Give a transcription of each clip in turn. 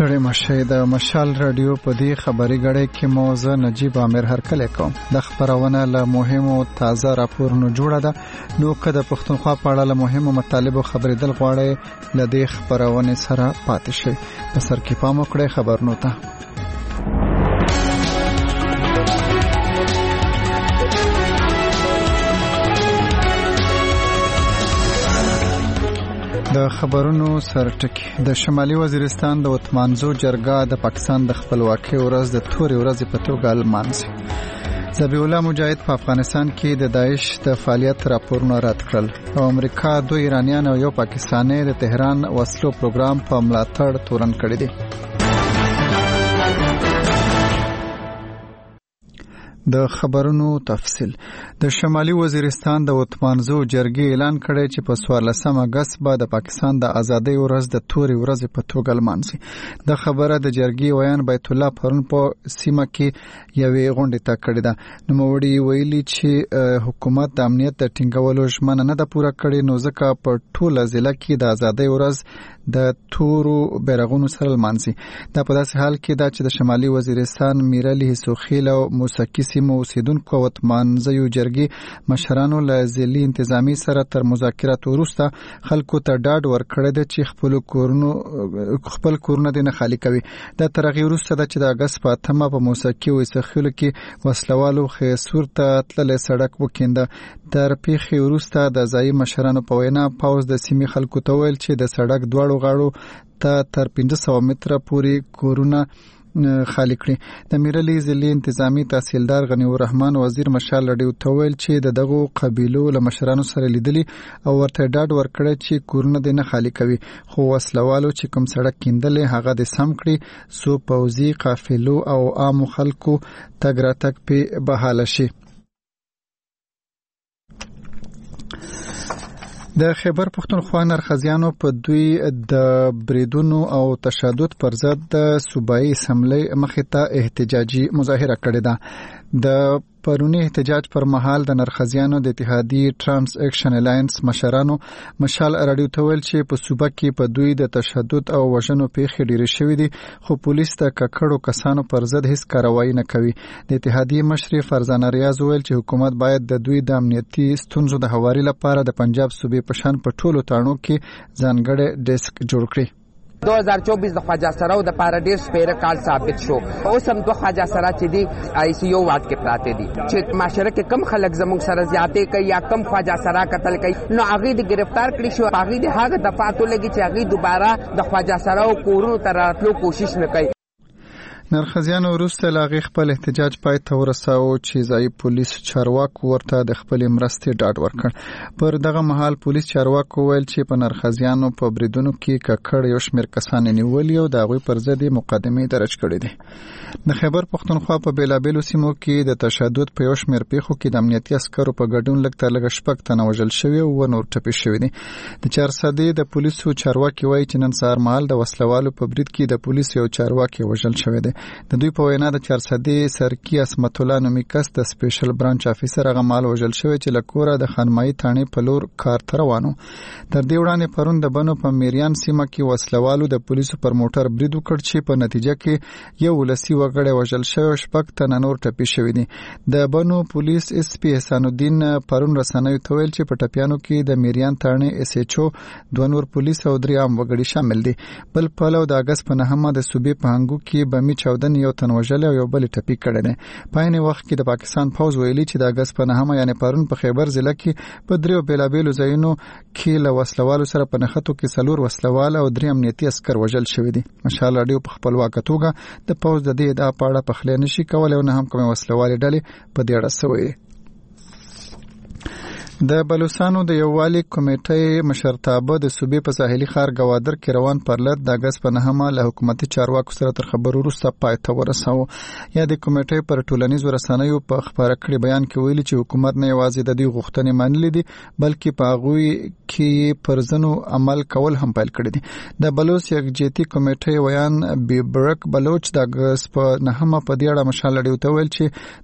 ستړي مشه د مشال رادیو په دې خبري غړې کې موزه نجیب عامر هرکله کوم د خبرونه له مهمو تازه راپورونو جوړه ده نو کده پښتونخوا په اړه له مهمو مطالبو خبرېدل غواړي لدې خبرونه سره پاتې شي په سر کې پام وکړئ خبرونو ته د خبرونو سرټکی د شمالي وزیرستان د وتمانزو جرګه د پاکستان د خپلواکۍ ورځ د توري ورځ په توګه لمانځي. ذبیح الله مجاهد په افغانستان کې د داعش د فعالیت راپورونه رد کړل او امریکا 2 ایرانیان او یو پاکستانی د تهران وسلو پروګرام په ملاتړ تورن کړی دی. د خبرونو تفصیل د شمالي وزیرستان د وتمانزو جرګې اعلان کړی چې په 14 اگست به د پاکستان د ازادۍ ورځ د توري ورځ په توګه لمانځي. د خبره د جرګې ویان بیت الله پرون په سیمه کې یوې غونډې ته کړې ده. نوموړي ویلي چې حکومت د امنیت د ټینګولو ژمنه نه ده پوره کړې نو ځکه په ټوله ضلع کې د ازادۍ ورځ د تورو بیرغونو سره لمانځي. دا په داسې حال کې ده چې د شمالي وزیرستان میرعلي حسوخیل او موسکی سیمو اوسیدونکو وتمانزیو جرګې مشرانو له ځلي انتظامی سره تر مذاکراتو وروسته خلکو ته ډاډ ورکړی دی چې خپل کورونه دې نه خالي کوي. دا تر هغې وروسته ده چې د اګست په 8 په موسکی او اسخیلو کې وسلوالو خیسور ته تللی سړک وکینده. تر پیښې وروسته د ځایي مشرانو په وینا پوځ د سیمې خلکو ته ویل چې د سړک دواړو غاړو ته تر 500 متره پورې کورونه خالی کړي. د میرعلي ضلعي انتظامی تحصیلدار غنی الرحمن وزیر مشال رادیو ته ویل چې دغه قبیلو له مشرانو سره لیدلي او ورته ډاډ ورکړی چې کورونه دې نه خالی کوي خو وسلوالو چې کوم سړک کیندلې هغه دې سم کړي سو پوځي قافلو او عام خلکو تګ راتګ په بحاله شي. د خیبر پښتونخوا نرخزیانو په دوی د بریدونو او تشدد پر ضد د صوبایي اسمبلی مخې ته احتجاجي مظاهره کړې ده. د پرونی احتجاج پر مهال د نرخزیانو د اتحادیې ټرانس اکشن الاینس مشرانو مشال رادیو ته ویل چې په صوبه کې په دوی د تشدد او وژنو پیښې ډېرې شوې دي خو پولیس د ککړو کسانو پر ضد هیڅ کاروایی نه کوي. د اتحادیې مشرې فرزانه ریاض ویل چې حکومت باید د دوی د امنیتي ستونزو د هواري لپاره د پنجاب صوبې په شان په ټولو تاڼو کې ځانګړی ډیسک جوړ کړي. 2024 د خواجه سراو د پاره ډیر سپیره کال ثابت شو. اوس هم دوه خواجه سرا چې دی آی سی یو واټ کې پراته دي چې معاشره کې کم خلک زموږ سره زیاتې کوي یا کم خواجه سرا قتل کوي نو هغه د گرفتار کړی شو. هغه د هغه دفعاتو لګي چې هغه دوباره د خواجه سراو کورونو ته راتلو کوشش نه کوي. نرخزیانو وروسته لاغي خپل احتجاج پای ته ورساو چې ځای پولیس چارواکو ورته د خپل مرستې ډاډ ورکړ. پر دغه مهال پولیس چارواکو ویل چې په نرخزیانو په بریدونو کې ککړ یو شمېر کسان نیولي او د هغوی پر ضد مقدمې درج کړې دي. د خیبر پښتونخوا په بیلابیلو سیمو کې د تشدد په یو شمېر پیښو کې د امنیتي عسکرو په ګډون لږ تر لږه 6 تنه وژل شوي او نور ټپي شوي دي. د چارسدې د پولیسو چارواکي وایي چې نن سهار مهال د وسلوالو په برید کې د پولیسو یو چارواکي وژل شوی دی. د دوی په وینا د چارسدې سرکی اسمت الله نومي کس د سپیشل برانچ افیسر هغه مال وژل شوی چې له کوره د خانمایي تاڼې په لور کار ته روانو. تر دې وړاندې پرون د بنو په میریان سیمه کې وسلوالو د پولیسو پر موټر برید وکړ چې په نتیجه کې یو ولسي وګړی وژل شوی او 6 تنه نور ټپي شوي دي. د بنو پولیس اس پی احسان الدین پرون رسنیو ته ویل چې په ټپیانو کې د میریان تاڼې اس ایچ او 2 نور پولیس او 3 عام وګړي شامل دي. بل پلو د اگست په 9 د صوبې په هنګو کې بمی 14 یو تن وژل او یو بل ټپي کړی دی. په عین وخت کې د پاکستان پوځ ویلي چې د اگست په 9 یعنی پرون په خیبر ضلع کې په 3 بیلابیلو ځایونو کې له وسلوالو سره په نښتو کې 4 وسلوال او 3 امنیتي عسکر وژل شوي دي. مشال رادیو په خپلواکه توګه د پوځ د دې ادعا په اړه پخلی نشي کولی او نه هم کومې وسلوالې ډلې په دې اړه څه وایي. د بلوچستانو د یووالي کمیټې مشرتابه د صوبې په ساحلي ښار ګوادر کې روان پرلط د اگست په 9 له حکومتي چارواکو سره تر خبرو وروسته پای ته ورساوه. یا د کمیټې پر ټولنیزو رسنیو په خبره کړي بیان کې ویلي چې حکومت نه یوازې د دې غوښتنې منلې دي بلکې په هغوی کې پر ځینو عمل کول هم پیل کړي دي. د بلوچ یکجهتي کمیټې ویان بیبرک بلوچ د اگست په 9 په دې اړه مشال رادیو ته ویل چې د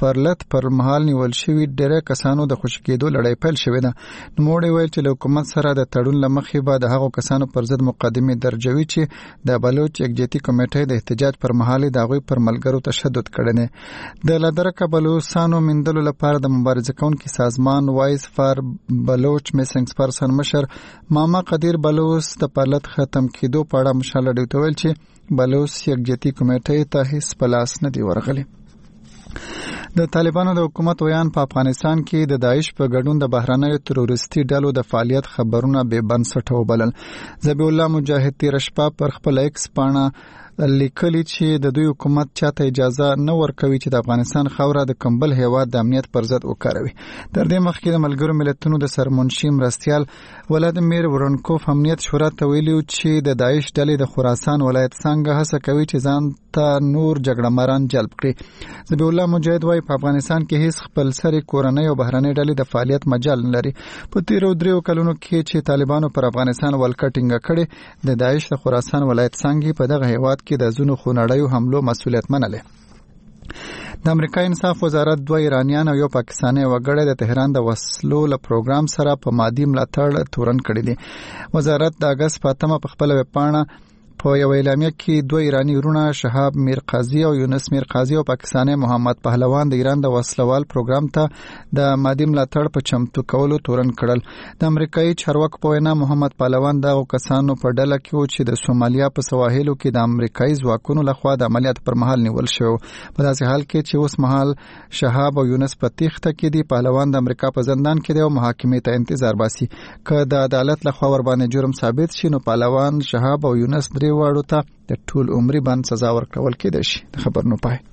سپارلت پر مهال نیول شوی ډېر کسانو د خوشي کېدو لړۍ پیل شوې ده. نوموړي ویل چې له حکومت سره د تړون له مخې به د هغو کسانو پر ضد مقدمې درجوي چې د بلوچ یکجهتي کمیټې د احتجاج پر مهال د هغوی پر ملګرو تشدد کړی دی. د لادرکه بلوچستانو مندلو لپاره د مبارزه کوونکي سازمان وایس فار بلوچ میسنګ پرسن مشر ماما قدیر بلوچ د پارلت ختم کېدو په اړه مشال لډیو ته ویل چې بلوچ یکجهتي کمیټې ته هیڅ پلاس نه دی ورغلی. د طالبانو د حکومت ویان په افغانستان کې د داعش په ګډون د بهرنیو تروریستي ډلو د فعالیت خبرونه بې بنسټه وبلل. ذبیح الله مجاهد تیر شپه پر خپل ایکس پاڼه لیکلي چې د دوی حکومت چاته اجازه نه ورکوي چې د افغانستان خاوره د کمبل هیواد د امنیت پر ضد وکاروي. تر دې مخکې د ملګرو ملتونو د سرمنشي مرستیال ولادیمیر ورونکوف امنیت شورا ته ویلي چې د داعش ډلې د خراسان ولایت څنګه هڅه کوي چې ځان ته نور جګړه ماران جلب کړي. ذبیح الله مجاهد وايي په افغانستان کې هیڅ خپلسري کورنۍ او بهرنۍ ډلې د فعالیت مجال نه لري. په تیرو 3 کلونو کې چې طالبانو پر افغانستان ولکټینګ کړي د داعش د خراسان ولایت څنګه په دغه هیواد کې د زونو خونړیو حملو مسؤلیت منلې. د امریکا انصاف وزارت 2 ایرانیان او یو پاکستانی وګړی د تهران د وسلو له پروګرام سره په مادي ملاتړ تورن کړی دی. وزارت د اگست په 8 په خپل ویبپاڼه په یو اعلامیه کې 2 ایرانی ورونه شهاب میر قاضي او یونس میر قاضي او پاکستانی محمد پهلوان د ایران د وسلوال پروګرام ته د مادي ملاتړ په چمتو کولو تورن کړل. د امریکایي چارواکو په وینا محمد پهلوان د کسانو په ډله کې و چې د سومالیا په سواحلو کې د امریکایي ځواکونو لخوا د عملیات پر مهال نیول شو. په داسې حال کې چې اوس مهال شهاب او یونس په تیښته کې دي. پهلوان د امریکا په زندان کې دی او محاکمې ته انتظار باسي. که د عدالت لخوا ور باندې جرم ثابت شي نو پهلوان، شهاب او یونس درې واړو ته د ټول عمري باندې سزا ورکول کېدای شي. د خبر نو پای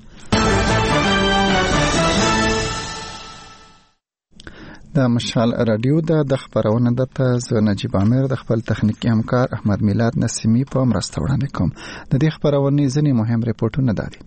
د مشال رادیو د خبرونه د زه نجیب عامر د خپل تخنیکی همکار احمد میلاد نسیمی په مرسته وړاندې کوم. د دې خبرونه ځینې مهم ریپورتونه دادي.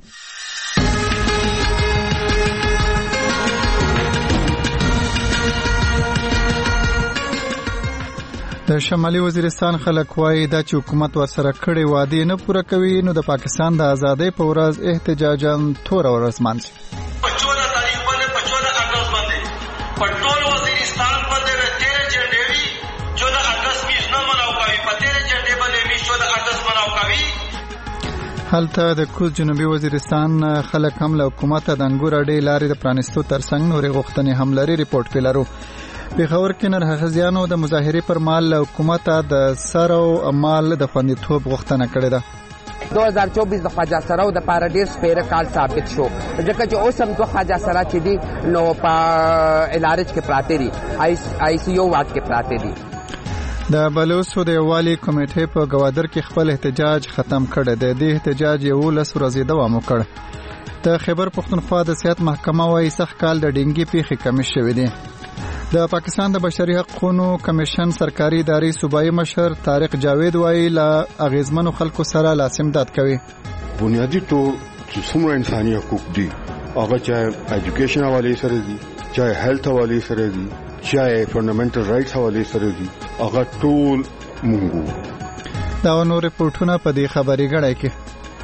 د شمالي وزیرستان خلک وایي دا چې حکومت ورسره کړي وعده نه پوره کوي نو د پاکستان د ازادۍ په ورځ احتجاجان تور ورځ مانځي. په 14 تاریخ باندې 14 اگست باندې په ټول وزیرستان باندې 13 جنډې وی 14 اگست می نه مناو کوي په 13 جنډې باندې می 14 اگست مناو کوي. هلته د کوز جنوبي وزیرستان خلک هم له حکومت د انګور اډې لارې د پرانستو ترڅنګ نورې غوښتنې هم لري. ریپورت پیلرو پیښور کې نرهغزیانو د مظاهرې پر مهال له حکومت د سر او مال د خوندیتوب غوښتنه کړې ده. 2024 د خواجه سراو د پاره ډیر سپیره کال ثابت شو ځکه چې اوس هم دوه خواجه سرا چې دي نو په الارج کې پراته دي آی سی یو واټ کې پراته دي. د بلوچو د یووالي کمیټې په گوادر کې خپل احتجاج ختم کړی دی. د احتجاج 11 ورځې دوام وکړ. د خیبر پښتونخوا د صحت محکمه وايي سخت کال د ډینګي پیښې کمې شوې دي. د پاکستان د بشري حقوقو کمیشن سرکاري ادارې صوبایي مشر طارق جاوید وايي لا اغیزمنو خلکو سره لاسمداد کوي. بنیادی طور چې څومره انساني حقوق دي هغه چاهے ایجوکیشن حواله سره دي، چاہے هیلث حواله سره دي، چاہے فنډامنټل رائټس حواله سره دي، هغه ټول مونږ. دا نور ریپورتونه په دې خبري غړای کې.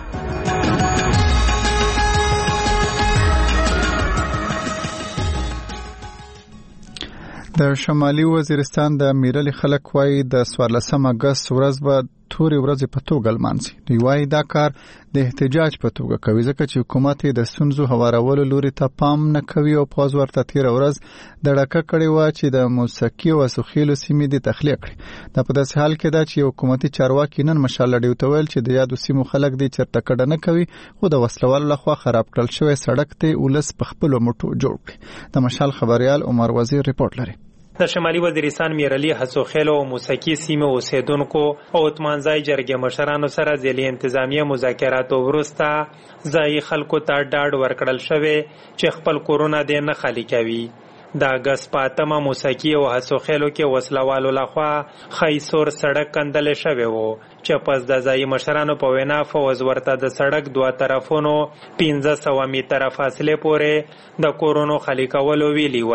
د شمالي وزیرستان د میرلي خلک وایي د 14 اگست ورځ به توري ورځ په توګه لمانځي. دوی وایي دا کار د احتجاج په توګه کوي ځکه چې حکومت د ستونزو هوارولو لوري ته پام نه کوي او پاز ورته تیر ورځ د ډکه کړي و چې د موسیقي او سوخیلو سیمې د تخلیق کړي. دا په داسې حال کې دا چې حکومتي چارواکي نن مشال لډیو ته ویل چې د یادو سیمو خلک دي چرته کډه نه کوي خو د وسلوال لخوا خراب کړل شوی سړک ته ولس په خپل موټو جوړ کړي. د مشال خبريال عمر وزیر ریپورت لري. د شمالي وزیرستان میرلي حسوخیلو او موسیقي سیمه اوسیدونکو او اتمانځای جرګې مشرانو سره ځلې انتظامیه مذاکرات وروسته ځای خلکو ته ډاډ ورکړل شوی چې خپل کورونه دې نه خالی کوي. د اگست په 8 موسیقي او حسوخیلو کې وسلوالو لخوا خیسور سړک کندل شوی وو چې پس د ځای مشرانو په وینا فوز ورته د سړک دوه طرفونو 1500 میټره فاصله پورې د کورونو خالی کولو ویلی ول.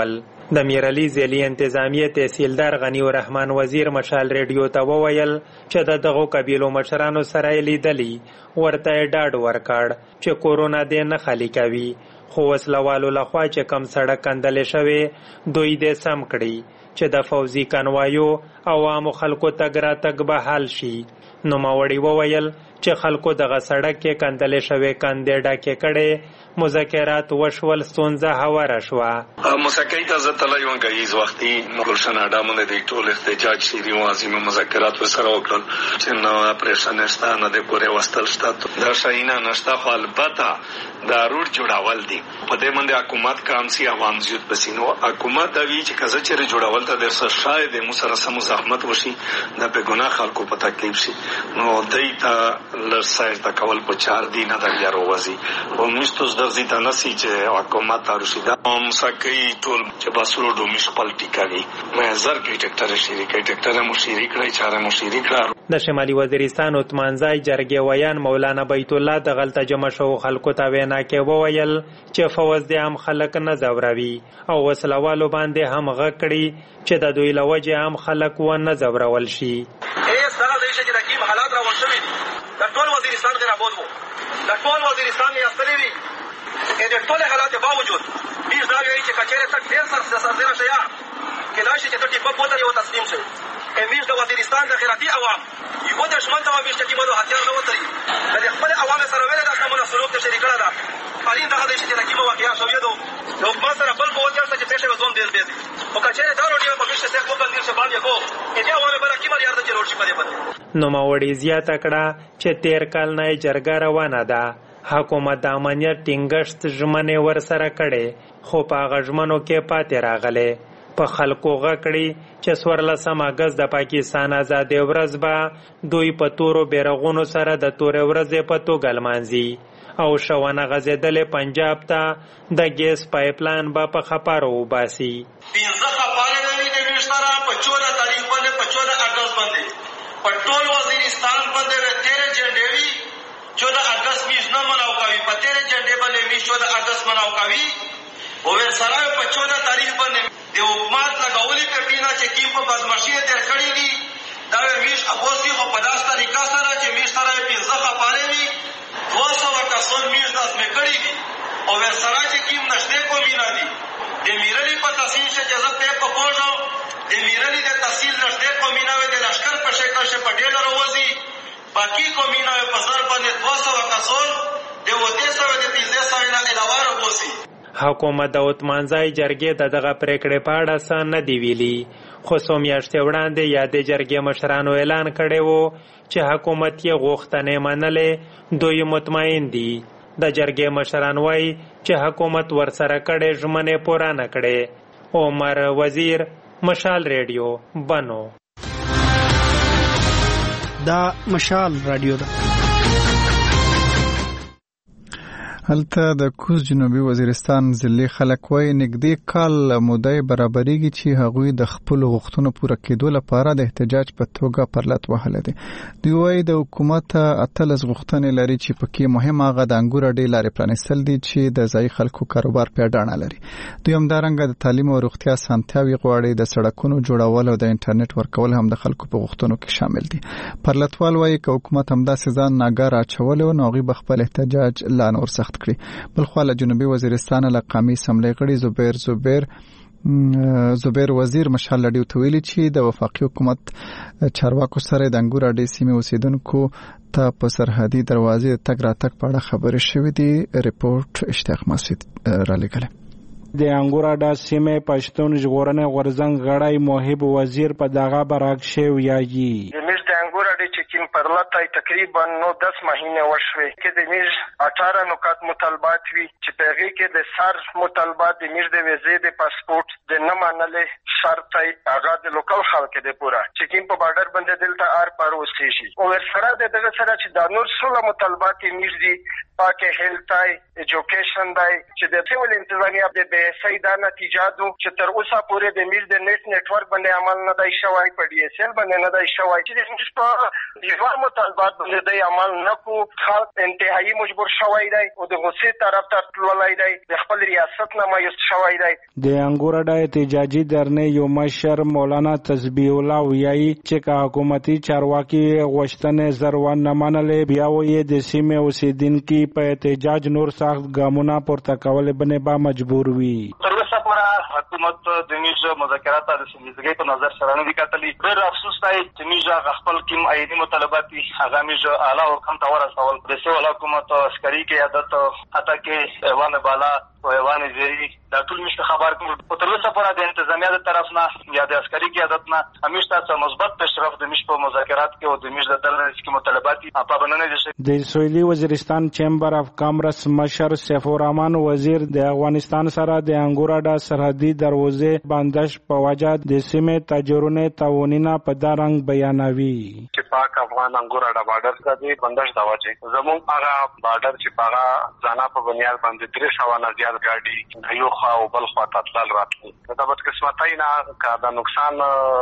د میرعلي ځېلي انتظامیه تحصیلدار غنی الرحمن وزیر مشال ریډیو ته وویل چې د دغو قبیلو مشرانو سره یې لیدلي، ورته یې ډاډ ورکړ چې کورونا دې نه خالي کوي، خو وسلوالو لخوا چې کم سړک کندلې شوی دوی دې سم کړي چې د فوزي کنوایو عوامو خلکو تګ راتګ به حل شي. نوموړي وویل چې خلکو دغه سړک کې کندلې شوې کندې ډکې کړې، مذاکرات وشول، ستونزه هواره شوه. مساکۍ ته زه تللی وم ګهیځ وختي ګلشن اډا باندې د ټول احتجاج شیري وازمه مذاکرات ورسره وکړل چې نو اپریشن نشته، نه د پورې وستل شته، دا شاینا نشته، خو البته دا روډ جوړول دي په دې باندې حکومت کام سي عوام زیات بسینو حکومت دا وی چې کزه چې جوړول ته د شاید مو سره سم زحمت وشي، دا په ګناه خلکو په تکلیف شي، نو دای ته لسایز د کول په 4 دي نه د یارو وزي او مستوس د زیات نسی چې حکومت تارشي دا مساکۍ ټول چې باسرو د میشپالټی کوي مې زر کې ټکټر شریک ټکټر مو شریک کړی چاره مو شریک کړ. د شمالي وزیرستان عثمانزای جرګې ویان مولانا بیت الله د غلطه جمع شو خلکو ته وینا کې وویل چې فوز د عام خلک نه زوروي او وسلوالو باندې هم غږ کړي چې د دوی له وجې عام خلک ونه زورول شي. دغه د چې د کیم حالات راوړل شوي د ټول وزیرستان غیر آباد وو، د ټول وزیرستان یې استلې وي د ټول حالات باوجود بیش دا وایي چې کچېرې تک ډېر سرزیره شیا کېدای شي چې ته ټیپه پوته یو تسلیم شي. امیش د وزیرستان د خیراتي عوام یو دشمن ته وایي چې کیمو هتیار نه وتري د خپل عوام سره ویل دا کومه سلوک ته شریک کړه دا پالین دغه چې د کیمو واقعیا شوې دو نو په سره بل په وځل چې پېښه وزوم دې او کچېرې دا وروډي په مشه څخه په دې څه باندې کو دې عوام بل کیمو یاد چې روډ شي په دې باندې. نو ماوړي زیاته کړه چې 13 کال نه جرګه روانه ده، حکومت د امنیت ټینګښت ژمنې ورسره کړې خو په هغه ژمنو کې پاتې راغلې. په خلکو غکړي چې 14 اگست د پاکستان آزادۍ ورځ به دوی په تورو بیرغونو سره د تورې ورځې په توګه لمانځي او شونه غځېدلې پنجاب ته د ګیس پایپلاین به په خپارو وباسي. 15 خپاره لري د ویشتره په 14 تاریخ باندې په 14 اگست باندې په ټول وزیرستان باندې 13 جنډې وی 14 اگست میش نه مناو کوي، په 13 جنډې باندې میش 14 اگست مناو کوي او ورسره په 14 تاریخ باندې د حکومت لګولې کټینا چې کیم په بدمعشي تر کړی دي دا میش ابوسی خو په داسې طریقه سره چې میش سره 15 خپاره وي 200 کسان میش داس مې کړی دي او ورسره چې کیم نشته کومې نه دي د میرلی په تحصیل چې اجازه ته په پوجو د میرلی د تحصیل نشته کومې نه وي د لشکر په شکل چې په ډېر وروزي باقي کومې نه په سر باندې 200 کسان د وته سره د 15 نه علاوه وروزي. حکومت د عثمانزای جرګې دغه پریکړې په اړه څه نه دی ویلي، خو څو میاشتې وړاندې یادې جرګې مشرانو اعلان کړی و چې حکومت یې غوښتنې منلې، دوی مطمئن دي. د جرګې مشران وایي چې حکومت ورسره کړې ژمنې پوره نه کړې. عمر وزیر، مشال ریډیو، بنو. دا مشال رادیو ده. هلته د کوز جنوبي وزیرستان ضلع خلک وایي نږدې کال مودې برابرېږي چې هغوی د خپل غوښتنو پوره کېدو لپاره د احتجاج په توګه پرلط وهلې دي. دوی وایي د حکومت 18 غوښتنې لري چې پکې مهم هغه د انګور اډې لارې پرانیستل دي چې د ځایي خلکو کاروبار په اډانه لري. دوی همدارنګه د تعلیم او روغتیا اسانتیاوې غواړي، د سړکونو جوړول او د انټرنیټ ورکول هم د خلکو په غوښتنو کې شامل دي. پرلطوال وایي که حکومت همداسې ځان ناګار اچولی و نو هغوی به خپل احتجاج لا نور سخت کړي. بلخوا له جنوبي وزیرستان له قومي اسمبلی غړي زبیر وزیر مشال لډیو ته ویلي چې د وفاقي حکومت چارواکو سره د انګور اډې سیمې اوسیدونکو ته په سرحدي دروازې تګ راتګ په اړه خبرې شوې دي. ریپورت اشتیاق مسعود را لګلی. د انګور اډې سیمې پښتون ژغورنې غورځنګ غړی موهب وزیر په دغه برعکس شوی یاجی چکیم پرلطای تقریبا 9-10 مهینه وشوي کې د میز 18 نکات مطالبات وی چې پیغي کې د سر مطالبات د میز د ویزې د پاسپورت د نه منلې شرط هغه د لوکل خلک د پورا چکیم په بارډر باندې دلته ار پر وسی شي او سره دغه سره چې د نور څو مطالبات میز دي پاکه هیلتای ایجوکیشن دای چې د سیول انتظامیه د به سیدا نتیجه دو چې تر اوسه پورې د میز د نت ورک باندې عمل نه دی شوی، په ډي اس ال باندې نه دی شوی چې د یو مطالبات باندې د عمل نه کو خلک انتهایی مجبور شوی دی او د غصې طرف ته تللی دی د خپل ریاست نه مایوس شوی دی. د انګورډا احتجاجي درنې یو مشر مولانا تسبیح الله ویایي چې که حکومتي چارواکي غوښتنې زر ونه منلې بیا یې د سیمې اوسیدونکي په احتجاج نور سخت ګامونه پورته کولې بنې به مجبور وي. تر اوسه پورې حکومت د میژ مذاکرات د سمجھګۍ په نظر سره نه دي کتلي. ډېر افسوس دی چې میژ خپل کوم عیني مطالبات دي هغه میژ اعلی حکومت ته ورسول. د سیول حکومت عسکري قیادت حتی کې ایوان بالا او ایوان زیری دا ټول مشته خبر کړو. تر اوسه پورې د انتظامیه د طرف نه یا د عسکري قیادت نه همیشه څه مثبت پیشرفت د میژ په مذاکرات کې او د میژ د ترڅ کې مطالبات په بننه دي. د سویلي وزیرستان چیمبر اف کامرس مشر سیف الرحمن وزیر د افغانستان سره د انګورډا سرحدي دروازې بندش په وجه د سیمې تجربه تعاونینه په دارنګ بیانوي چې پاک افغان انګورډا بارډر ته دی بندش دا واچي زموږ هغه بارډر چې هغه ځانا په بنیاد باندې 300 نه زیات ګاډي د یو خوا او بل خوا ته تلل راتلل. دا به قسمتای نه کا دا نقصان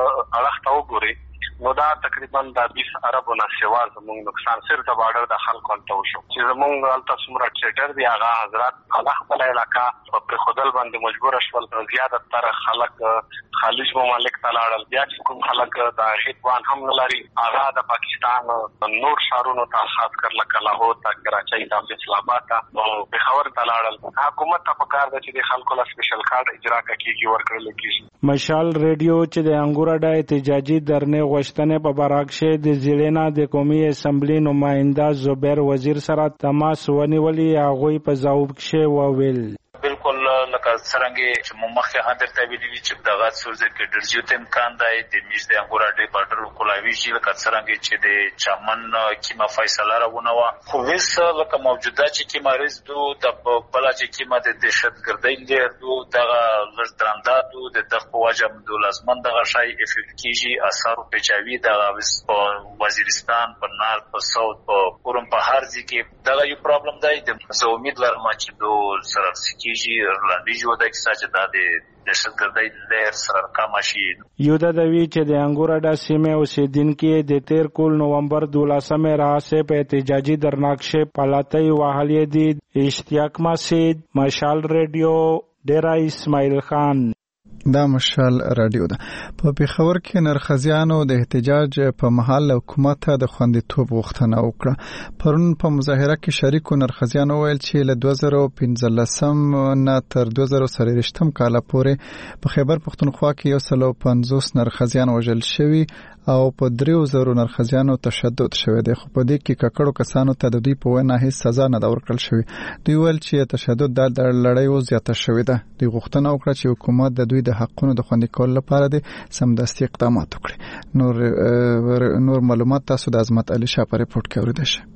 اړخ ته وګوري نو دا تقریبا د 20 اربو نه سوا زموږ نقصان صرف د بارډر د خلکو ته وشو چې زموږ الته څومره ټریډر دی هغه حضرات هغه خپل علاقه په خودل باندې مجبور شول. زیاده تر خلک خلیج ممالک ته لاړل. بیا چې کوم خلک د هیڅوان هم نه لري هغه د پاکستان نور شهرونو ته خاص کر لکه لاهور ته کراچۍ ته اسلام آباد ته او پېښور ته لاړل. حکومت ته پکار ده چې د خلکو له سپیشل کارت اجرا کیږي ورکړل کیږي. مشال ریډیو چې د انګورډا احتجاجي درنې غوښتنې په براکشه د زیلینا د قومي اسمبلی نماینده زبیر وزیر سره تماس ونیولی هغه په ځواب کې وویل بالکل لکه څنګه چې موږ مخکې هم درته ویلي وي چې دغه سورځ کې ډېر زیات امکان دی د میژ د انګورډا بارډر کولاوي چې لکه څنګه چې د چمن کیما فیصله راونه و خو ویس لکه موجوده چې کیما ریز دو د بل چې کیما د دهشتګردۍ لري دو دغه لږ دو د دغه واجب د لازمن دغه شای افیکټ کیږي اثر په چاوي د وزیرستان په نار په ساوث په پورم په هر ځای کې دغه یو پرابلم دی. د زه امید لرم چې دو سره کیږي لاندې جو د کیسه د دهشتګردۍ لهر سره کم شي. یو د دوی چې د انګورډا سیمې اوسیدونکي د 13 نومبر 12 راځي په احتجاجي درناکشه پالاتای وهلې دي. اشتیاق مسعود مشال ریډیو ډیرا اسماعیل خان. دا مشال رادیو ده. په پیښور کې نرخزیانو د احتجاج په محل حکومت ته د خوندیتوب غوښتنه وکړه. پرون په مظاهره کې شریکو نرخزیانو ویل چې له 2015 نه تر 2023 کال پورې په خیبر پښتونخوا کې 150 نرخزیان وژل شوي او په 3000 نرخزیانو تشدد شوی دی. خو په دې کې ککړو کسانو ته د دوی په وینا هیڅ سزا نه ورکړل شوی. دوی ویل چې تشدد د لړۍ زیاته شوی ده. دوی غوښتنه وکړه چې حکومت د دوی د حقونو د خوندي کولو لپاره د سمدستي اقدامات وکړي. نور معلومات تاسو د عظمت علي شاه په ریپورت کې اوریدئ شئ.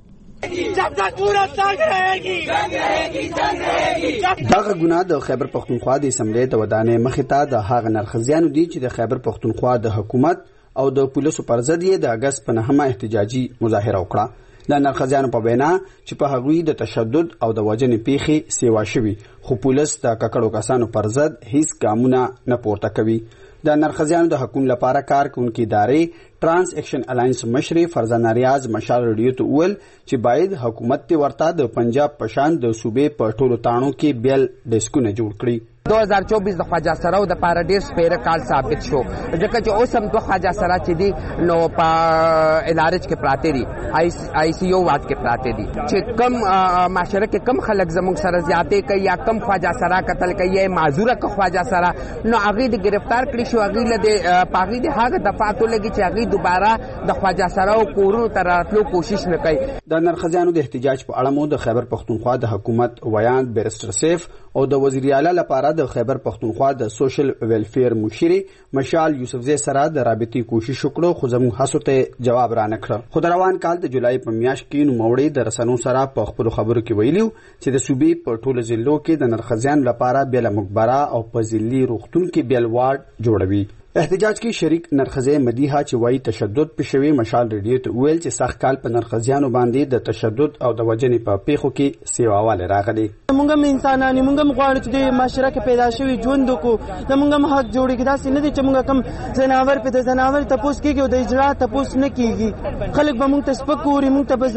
دغه ګناه د خیبر پښتونخوا د اسمبلی د ودانې مخې ته د هغه نرخزیانو دي چې د خیبر پښتونخوا د حکومت او د پولیسو پر ضد یې د اگست په 9 احتجاجي مظاهره وکړه. د نرخزیانو په وینا چې په هغوی د تشدد او د وژنې پیښې سیوا شوي خو پولیس د ککړو کسانو پر ضد هیڅ ګامونه نه پورته کوي. د نرخزیانو د حقوقو لپاره کار کوونکې ادارې ټرانس ایکشن الاینس مشرې فرزانه ریاض مشال ریډیو ته وویل چې باید حکومت ته ورته د پنجاب پشان د صوبې په ټولو تاڼو کې بیل ډیسکونه جوړ کړي. 2024 د خواجه سراو د پاره ډیر سپیره کال ثابت شو ځکه چې اوس هم دوه خواجه سرا چې دي نو په الارج کې پراته دي آی سی یو وارد کې پراته دي چې کم معاشره کې کم خلک زموږ سره زیاته کوي یا کم خواجه سرا قتل کوي یا معذوره که خواجه سرا نو هغه د گرفتار کړی شو. هغه له پاغي د هغه دفعاتو لګي چې هغه دوباره د خواجه سراو کورونو ته راتلو کوشش نه کوي. د نرخزیانو د احتجاج په اړه مو د خیبر پښتونخوا د حکومت ویان بیرستر سیف او د وزیر اعلی لپاره د خیبر پښتونخوا د سوشل ویلفیر مشیر مشال یوسفزی سره د رابطې کوشش وکړو خو زموږ هڅو ته جواب را نه کړ. خو د روان کال د جولای په میاشت کې نوموړي د رسنیو سره په خپل خبرو کې ویلي چې د صوبې په ټولو ضلعو کې د نرخزیان لپاره بیل مقبره او په ضلعي روغتون کې بیل وارډ جوړوي. احتجاج کې شریک نرخزی مدیحه چې وایي تشدد پېښوي مشال ریډیو ته ویل چې سخت کال په نرخزیانو باندې د تشدد او د وجنې په پیښو کې سیواواله راغلي. موږ هم انسانان موږ هم غواړو چې د معاشره کې پیدا شوی ژوند وکړو د موږ هم حق جوړېږي. داسې نه دی چې موږ کم ځناور په د ځناور تپوس کېږي او د اجرا تپوس نه کېږي. خلک به موږ ته سپک ګوري موږ ته به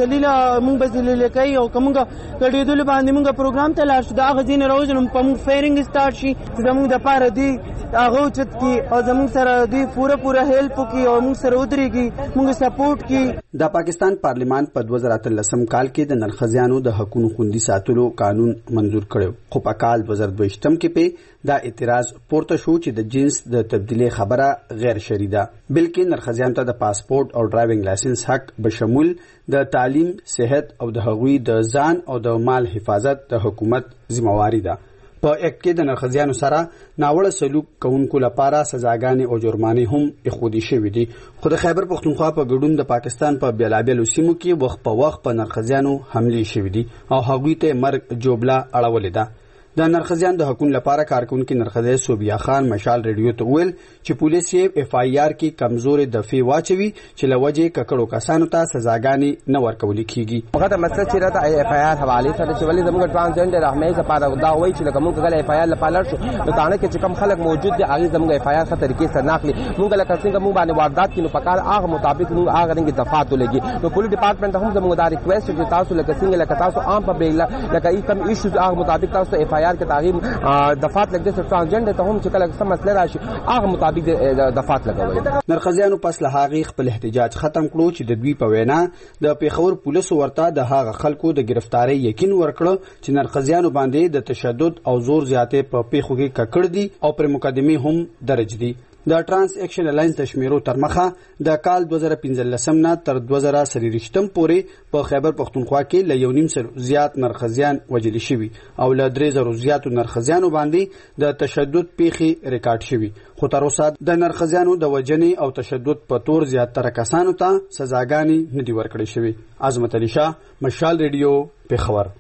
ذلیله کوي او که موږ ګډېدلو باندې موږ پروګرام ته لاړ شو د هغه ځینې راوځو نو په موږ فایرنګ سټارټ شي چې زموږ دپاره دی هغه اوچت کړي او زموږ سره دوی پوره هیلپ وکړي او موږ سره ودرېږي موږ سپورټ کړي. د پاکستان پارلیمان په 2013 کال کې د نرخزیانو د حقوقو خوندي ساتلو قانون منظور کړو خو په کال 2022 کې په دا اعتراض پورته شو چې د جنس د تبدیلی خبره غیر شرعي ده بلکې نرخزیانو ته د پاسپورت او ډرایوینګ لایسنس حق بشمول د تعلیم صحت او د هغوی د ځان او د مال حفاظت د حکومت ذمہواری ده. په اکټ کې د نرخزیانو سره ناوړه سلوک کوونکو لپاره سزاګانې او جرمانې هم اخودي شوې دي. خو د خیبر پختونخوا په ګډون د پاکستان په بیلابیلو سیمو کې وخت په وخت په نرخزیانو حملې شوې دي او هغوی ته مرګ جوبله اړولې ده. د نرخزیان د حقوقو لپاره کارکونکو نرخزی صوبیا خان مشال ریډیو ته ویل چې پولیس یې اف آی آر کې کمزورې دفعې واچوي چې لوجه ککړو کسانو ته سزاګانې نه ورکول کیږي. هغه د مسله چې راته اف آی آر حواله سره چې ولې زموږ ټرانسجنډر احمد زپاره دا وایي چې لکه موږ غل اف آی آر لپاره شو نو تانه کې چې کم خلک موجود دي هغه زموږ اف آی آر څخه طریقې سره ناخلي موږ لکه څنګه موږ باندې واردات کینو پکار هغه مطابق موږ هغه رنګ دفعات ولګي. نو پولیس ډپارټمنټ هم زموږ دا ریکوست چې تاسو لکه څنګه لکه تاسو عام پبلک لکه ای کم ایشوز هغه مطابق تاسو اف آی آر کې تعقیب دفعات لګ د ټرانسجنډر ته هم چې کله سم مسله راشي هغه مطابق دفعات لګوي. نرخزیانو پس له هغه خپل احتجاج ختم کړو چې د دوی په وینا د پیښور پولیسو ورته د هغه خلکو د گرفتاری یقین ورکړ چې نرخزیانو باندې د تشدد او زور زیاتې په پیښو کې ککړ دي او پر مقدمه هم درج دي. د ترانس اکشن الاینس د شمیرو تر مخه د کال 2015 نه تر 2023 پورې په خیبر پختونخوا کې ل 1.5 زیات نرخزیان وجل شوي او ل 3 زیاتو نرخزیانو باندې د تشدد پیښې ریکارډ شوي خو تر اوسه د نرخزیانو د وجنې او تشدد په تور زیاتره کسانو ته سزاګانې نه دي ورکړې شوي. عظمت علي شاه مشال ریډیو پیښور.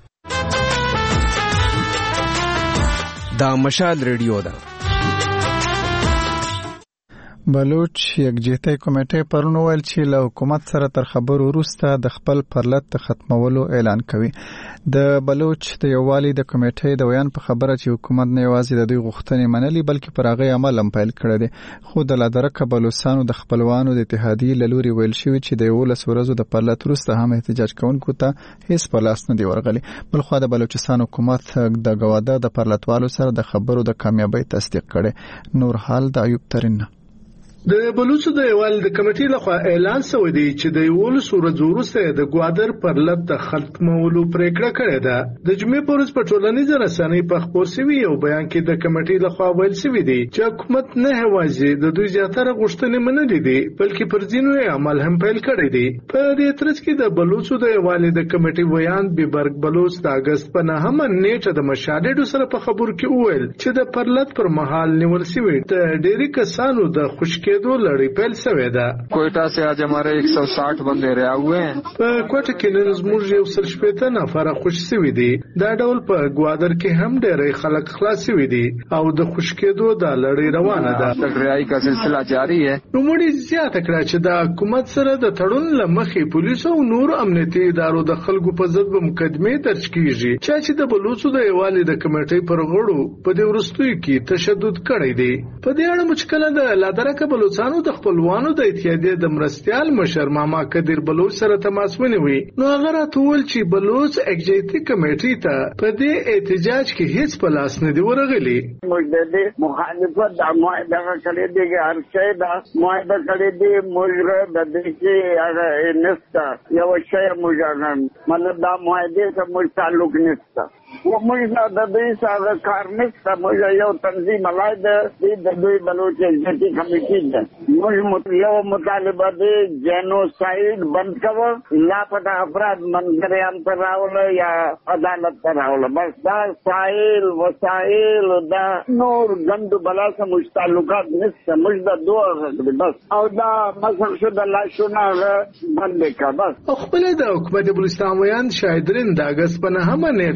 دا مشال ریډیو ده. بلوچ یکجهتۍ کمیټې پرون ویل چې له حکومت سره تر خبرو وروسته د خپل پرلط ختمولو اعلان کوي. د بلوچ د یووالي د کمیټې د بیان په خبره چې حکومت نه یوازې د دوی غوښتنې منلي بلکې پر هغه عمل هم پیل کړی دی خو د لادرکه بلوچستانو د خپلوانو د اتحادیې له لوري ویل شوي چې د 11 ورځو د پرلط وروسته هم احتجاج کوونکو ته هیڅ په لاس نه دی ورغلی. بلخوا د بلوچستان حکومت د ګواده د پرلطوالو سره د خبرو د کامیابی تصدیق کړي. نور حال د ایوب ترین. د بلوچ د یووالي د کمیټې لخوا اعلان شوی دی چې د 11 ورځو وروسته د ګوادر پرلط د ختمولو پریکړه کړې ده. د جمعې په ورځ په ټولنیزو رسنیو په خپور شوي یو بیان کې د کمیټې لخوا ویل شوی دی چې حکومت نه یوازې د دوی زیاتره غوښتنې منلې دي بلکې پر ځینو عمل هم پیل کړی دی. په دې ترڅ کې د بلوچ د یووالي د کمیټې ویان بیبرګ بلوچ د اگست په 9 نیټه د مشاهدو سره په خبرو کې ویل چې د پرلط پر مهال نیول شوی د ډېری کسانو د خشکې दो लड़ी पहल सवेदा कोयटा से आज हमारे 160 बंदे रहे हुए हैं कोयटा کې نن زموږ یو سل شپېته نفره خوش شوي دي. دا ډول په ګوادر کې هم ډېری خلک خلاص شوي دي او د خوش کېدو د لړۍ روانه ده. تکراری کا سلسله جاری ہے. نوموړي زیاته کړه چې د حکومت سره د تړون لمخې پولیسو او نور امنیتي ادارو د خلکو په ضد به مقدمې درج کیږي چې د بلوچو د یووالي د کمیټې پر غړو په دې وروستیو کې تشدد کړی دی. په دې اړه مشکله د لادرکه بلوچستانو د خپلوانو د اتحادیې د مرستيال مشر ماما قدیر بلوچ سره تماس ونیوي. نو هغه راټول چې بلوچ یکجهتۍ کمیټې ته په دې احتجاج کې هیڅ په لاس نه دی ورغلی. موږ د مخالفت د معاهده کړې دي هر شی دا معاهده کړې دي موږ د دې کې هغه نستا یو شی موږ مطلب دا معاهده سره موږ تعلق نستا موږ د دې سره کار نستا موږ یو تنظیم لای د دوی بلوچ یکجهتۍ کمیټې ده. موږ یو مطالبه دی جنوساید بند کول لاپتا افراد منظریان پر راول یا عدالت پر راول بس دا سائل وسائل دا نور گند بلا سے مجھ تعلقات نستا مجھ دا دو غد بس او دا مسخ شد لاشونا بند کا بس. خپل د حکومت بلوچستان ویان شاهدرین د اگست په 9 نیټه په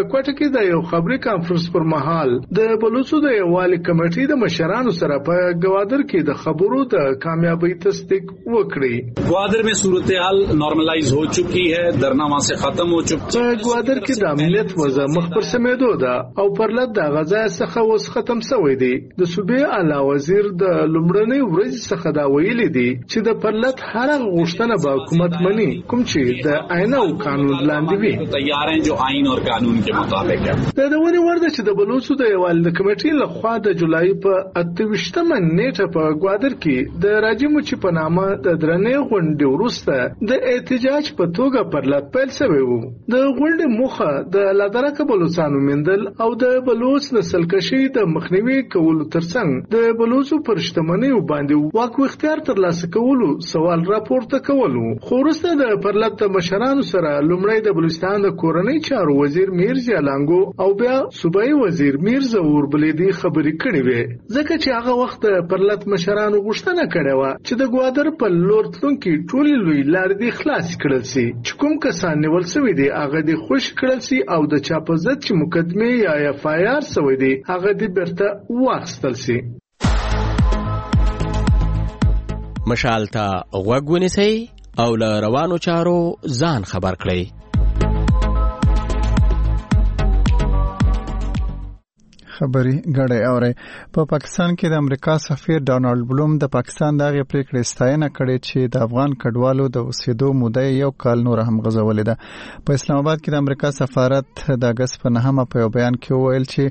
کوټه کې د یو خبري کانفرنس پر مهال د بلوڅو د یووالي کمیټې د مشرانو سره په گوادر کې د خبرو د کامیابی تصدیق وکړي. گوادر में सूरत-ए-हाल नॉर्मलाइज हो चुकी है, धरना वहां से खत्म हो चुका है. گوادر کې د امنیت وضع مخ پر سمېدو ده او پرلط د غزا څخه اوس ختم شوی دی. د صوبې اعلی وزیر د لومړنۍ ورځې څخه دا ویلي دی چې د پرلط هر غوښتنه به حکومت مني کوم چې د آئین او قانون لاندې وي. تیار ہیں جو آئین اور قانون کے مطابق ہے. دا ونی ورده چې د بلوڅو د یووالي د کمیټې لخوا د جولای په 28مه نیټه په گوادر کې د راجی موچی په نامه د درنې غونډې وروسته د احتجاج په توګه پرلط پیل شوی و. د غونډې موخه د لادرکه بلوڅانو مندل او د بلوڅ نسلکشي د مخنیوي کولو ترڅنګ د بلوڅو پر شتمنیو باندې واک اختیار ترلاسه کولو سوال راپورته کولو. خو وروسته د پرلط مشرانو سره لومړی د بلوچستان د کورنۍ چارو وزیر میرزا لانګو او بیا صوبایي وزیر میرزا اوربلیدي خبرې کړې وې ځکه چې هغه وخت پرلط مشرانو غوښتنه کړې و چې د گوادر په لور تلونکي ټولې لوی لارې دې خلاص کړل شي چې کوم کسان نیول شوي دي هغه دې خوش کړل شي او د چا په ضد چې مقدمې یا FIR شوی دي هغه دې بیرته واخیستل شي. مشال ته غوږ ونیسئ او له روانو چارو ځان خبر کړئ. خبري غړې اوري په پاکستان کې د امریکا سفیر ډونالد بلوم د پاکستان دغه پریکړې ستاینه کړې چې د افغان کډوالو د اوسېدو موده یو کال نور هم غځولې ده. په اسلام آباد کې د امریکا سفارت د اگست په 9 په بیان کې وویل چې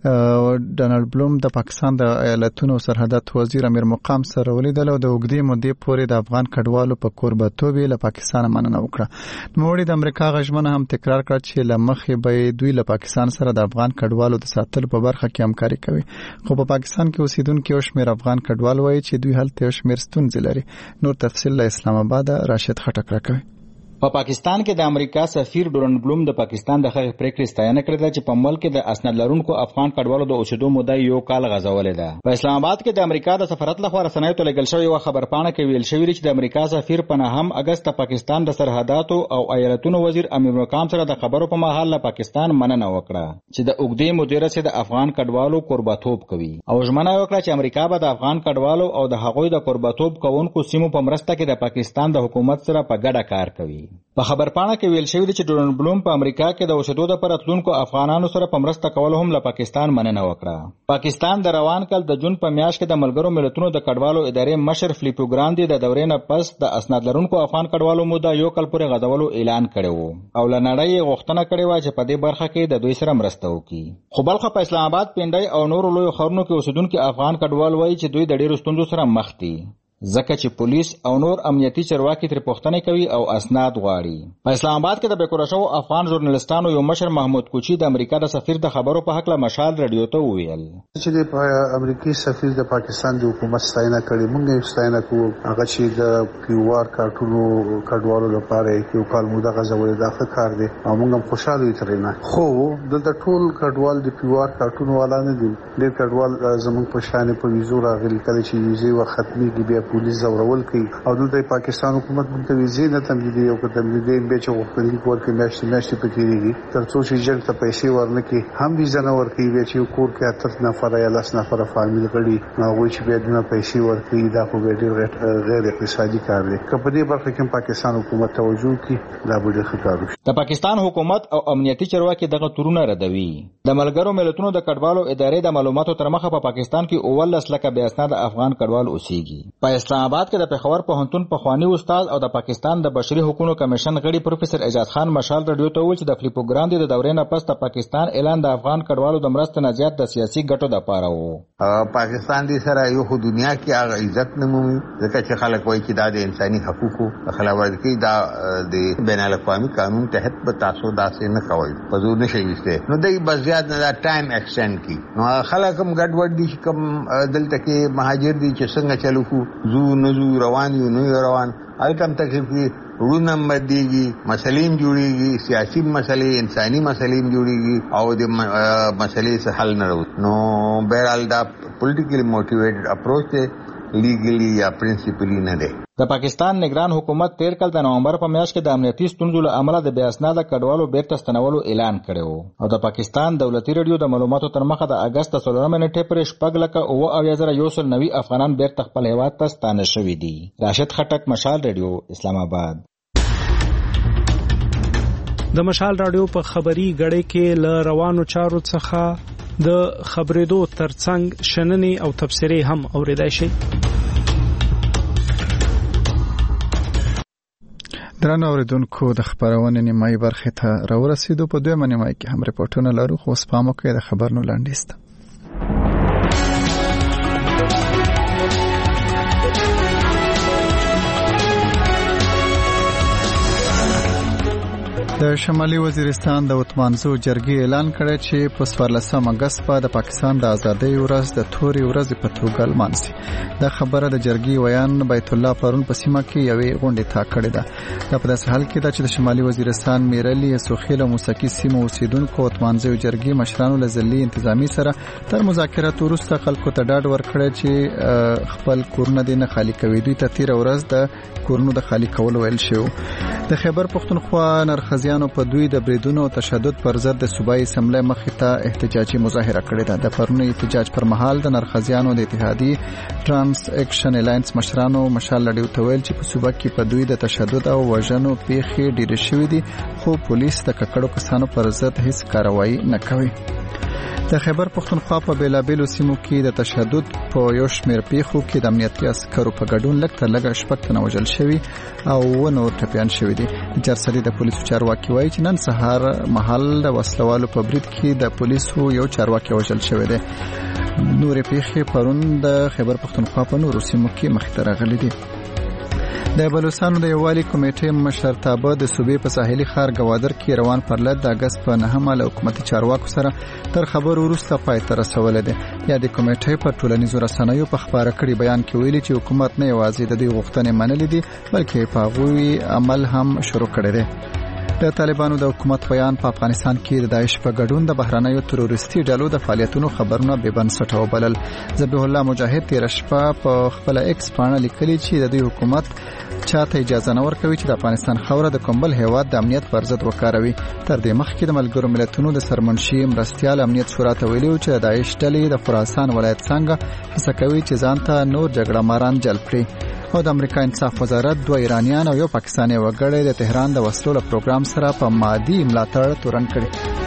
ډونالد بلوم د پاکستان د ایالتونو سرحدات وزیر امیر مقام سره ولیدل او د وګړي مودې پورې د افغان کډوالو په کوربتوب له پاکستان مننه وکړه. نوموړي د امریکا غږمنه هم تکرار کړ چې لمخې به دوی له پاکستان سره د افغان کډوالو د ساتلو په برخه کې همکاري کوي. خو په پاکستان کې اوسیدونکو یو شمېر افغان کډوال وایي چې دوی هلته یو شمېر ستونزې لري. نور تفصیل له اسلام آباد راشد خټک راکوي. په پاکستان کې د امریکا سفیر ډونالد بلوم د پاکستان د هغې پریکړې ستاینه کړې ده چې په ملک کې د اسناد لرونکو افغان کډوالو د اوسېدو موده یو کال غځولې ده. په اسلام آباد کې د امریکا د سفارت لخوا رسنیو ته لېږل شوې یوه خبرپاڼه کې ویل شوي چې د امریکا سفیر په 9 اګست د پاکستان د سرحداتو او ایالتونو وزیر امیر مقام سره د خبرو په مهال له پاکستان مننه وکړه چې د اوږدې مودې راهیسې د افغان کډوالو کوربتوب کوي او ژمنه وکړه چې امریکا به د افغان کډوالو او د هغوی د کوربتوب کوونکو سیمو په مرسته کې د پاکستان د حکومت سره په ګډه کار کوي. په خبرپاڼه کې ویل شوی چې ډونالد بلوم په امریکا کې د اوسېدو لپاره تلونکو افغانانو سره په مرسته کولو هم له پاکستان مننه وکړه. پاکستان د روان کال د جون په میاشت کې د ملګرو ملتونو د کډوالو ادارې مشر فلیپو ګراندي د دورې نه پس د اسناد لرونکو افغان کډوالو موده یو کال پورې غځولو اعلان کړی و او له نړۍ یې غوښتنه کړې وه چې په دې برخه کې د دوی سره مرسته وکړي. خو بلخه په اسلام آباد، پنډۍ او نورو لویو ښارونو کې اوسېدونکي افغان کډوال وایي چې دوی د ډېرو ستونزو سره مخ دي ځکه چې پولیس او نور امنیتي چارواکي ترې پوښتنې کوي او اسناد غواړي. په اسلام آباد کې د بیکوره شوو افغان ژورنالستانو یو مشر محمود کوچي د امریکا د سفیر د خبرو په هکله مشال رادیو ته وویل چې د امریکایي سفیر د پاکستان د حکومت ستاینه کړې. موږ یې ستاینه کوو هغه چې د پیوار کارټونو کډوالو لپاره یو کال موده غځولې دا ښه کار دی او موږ هم خوشحاله یو ترېنه. خو دلته ټول کډوال د پیوار کارټونو والا نه دي. ډېر کډوال زموږ په شان په ویزو راغلي، کله چې ویزې وخت ختمېږي بیا پولیس زورول کوي او دلته پاکستان حکومت موږ ته ویزې نه تمدیدوي او که تمدیدوي بیا چې غوښتنلیک ورکړي میاشتې په تېرېږي تر څو چې جنګ ته پیسې ورنکړي هم ویزه نه ورکوي. بیا چې یو کور کې 8 نفره یا 10 نفره فامیل غړي نو هغوی چې بیا دونه پیسې ورکوي دا خو بیا ډېر غیر اقتصادي کار دی. که په دې برخه کې پاکستان حکومت توجه وکړي دا به ډېر ښه کار وشي. د پاکستان حکومت او امنیتي چارواکي دغه تورونه ردوي. د ملګرو ملتونو د کډوالو ادارې د معلوماتو تر مخه په پاکستان کې 19 لکه بې اسناده افغان کډوال اوسېږي. په اسلام آباد کې د پېښور پوهنتون پخواني استاد او د پاکستان د بشري حقوقو کمیشن غړي پروفیسور اعجاز خان مشال رادیو ته وویل چې د فلیپو ګراندي د دورې نه پس د پاکستان اعلان د افغان کډوالو د مرستې نه زیات د سیاسي ګټو لپاره و. پاکستان دې سره یو خو دنیا کې هغه عزت نه مومي ځکه چې خلک وایي چې دا د انساني حقوقو خلاف دا د بین الاقوامي قانون تحت به تاسو داسې نه کوئ په زور نشئ ویستی نو دوی بس زیات نه دا ټایم ایکسټینډ کړي. نو خلک هم ګډوډ دي چې کوم دلته کې مهاجر دي چې څنګه چلو کو زو نه زو روان یو نه روان هلته هم تکلیف دي ورونه بدېږي مسلې جوړېږي سیاسي مسلې انساني مسلې جوړېږي او د مسلې څه حل نه راوځي. نو بهرحال دا پولیټیکلی موټیویټډ اپروچ دی لیګلی یا پرنسپلی نه دی. د پاکستان نگران حکومت تیر کال د نومبر په میاشت کې د امنیتي ستونزو له امله د بې اسناده کډوالو بیرته ستنولو اعلان کړی و او د پاکستان دولتي رادیو د معلوماتو تر مخه د اګست 4 نیټې پورې 6,99,190 افغانان بیرته خپل هیواد ته ستانه شوي دي. راشد خټک، مشال رادیو، اسلام آباد. د مشال رادیو په خبري غړې کې له روانو چارو څخه د خبرېدو ترڅنګ شننې او تبصرې هم اورېدای شي. درنو اوریدونکو، د خبرونې نیمایي برخې ته راورسېدو. په دویمه نیمایي کې هم ریپورټونه لرو، خو اوس پام وکړئ د خبرونو لنډیز ته. د شمالي وزیرستان د وتمانزو جرګې اعلان کړی چې په 14 اګست په د پاکستان د ازادۍ ورځ د توري ورځ په توګه لمانځي. دا خبره د جرګې ویان بیت الله پرون په سیمه کې یوې غونډې ته کړې ده. دا په داسې حال کې ده چې د شمالي وزیرستان میرلی، سوخیل او موسکی سیمو اوسیدونکو وتمانزو جرګې مشرانو له ځلي انتظامی سره تر مذاکراتو وروسته خلکو ته ډاډ ورکړی چې خپل کورونه دې نه خالی کوي. دوی ته تیر ورځ د کورونو د خالی کولو ویل شو. د خیبر پختونخوا نرخزیانو په دوی د بریدونو او تشدد پر ضد د صوبایي اسمبلی مخې ته احتجاجي مظاهره کړې ده. د پرونی احتجاج پر مهال د نرخزیانو د اتحادیې ټرانس اکشن الاینس مشرانو مشال لړیو ته ویل چې په صوبه کې په دوی د تشدد او وژنو پیښې ډېرې شوې دي، خو پولیس د ککړو کسانو پر ضد هیڅ کاروایی نه کوي. د خیبر پختونخوا په بیلابیلو سیمو کې د تشدد په یو شمېر پیښو کې د امنیتي عسکرو په ګډون لږ تر لږه 6 تنه وژل شوي او نور ټپیان شوي دي. جرسلي د پولیسو چارواکي وایي چې نن سهار مهال د وسلوالو په برید کې د پولیسو یو چارواکي وژل شوی دی. نورې پیښې پرون د خیبر پختونخوا په نورو سیمو کې مخې ته راغلي دي. د بلوچستان د یووالي کمیټې مشرتابه د صوبې په ساحلي ښار ګوادر کې روان پرلط د اګست په 9 له حکومتي چارواکو سره تر خبرو وروسته پای ته رسولې ده. یا د کمیټې په ټولنیزو رسنیو په خبره کړي بیان کې ویلي چې حکومت نه یوازې د دوی غوښتنې منلې دي بلکې په هغوی عمل هم شروع کړی دی. د طالبانو د حکومت بیان په افغانستان کې د داعش په ګډون د بهرنیو تروریستي ډلو د فعالیتونو خبرونه بې بنسټه وبلل. ذبیح الله مجاهد تیر شپه په خپل ایکس باندې لیکلي چې د دوی حکومت چاته اجازه نه ورکوي چې د افغانستان خوره د کومبل هیواد د امنیت پر ضد وکاروي. تر دې مخکې د ملګرو ملتونو د سرمنشي مرستيال امنیت شورا ته ویلي چې د داعش ډلې د خراسان ولایت څنګه هڅه کوي چې ځان ته نور جګړه ماران جلب کړي. او د امریکا انصاف وزارت 2 ایرانیان او یو پاکستاني وګړی د تهران د وسلو له پروګرام سره په مادي ملاتړ تورن کړي.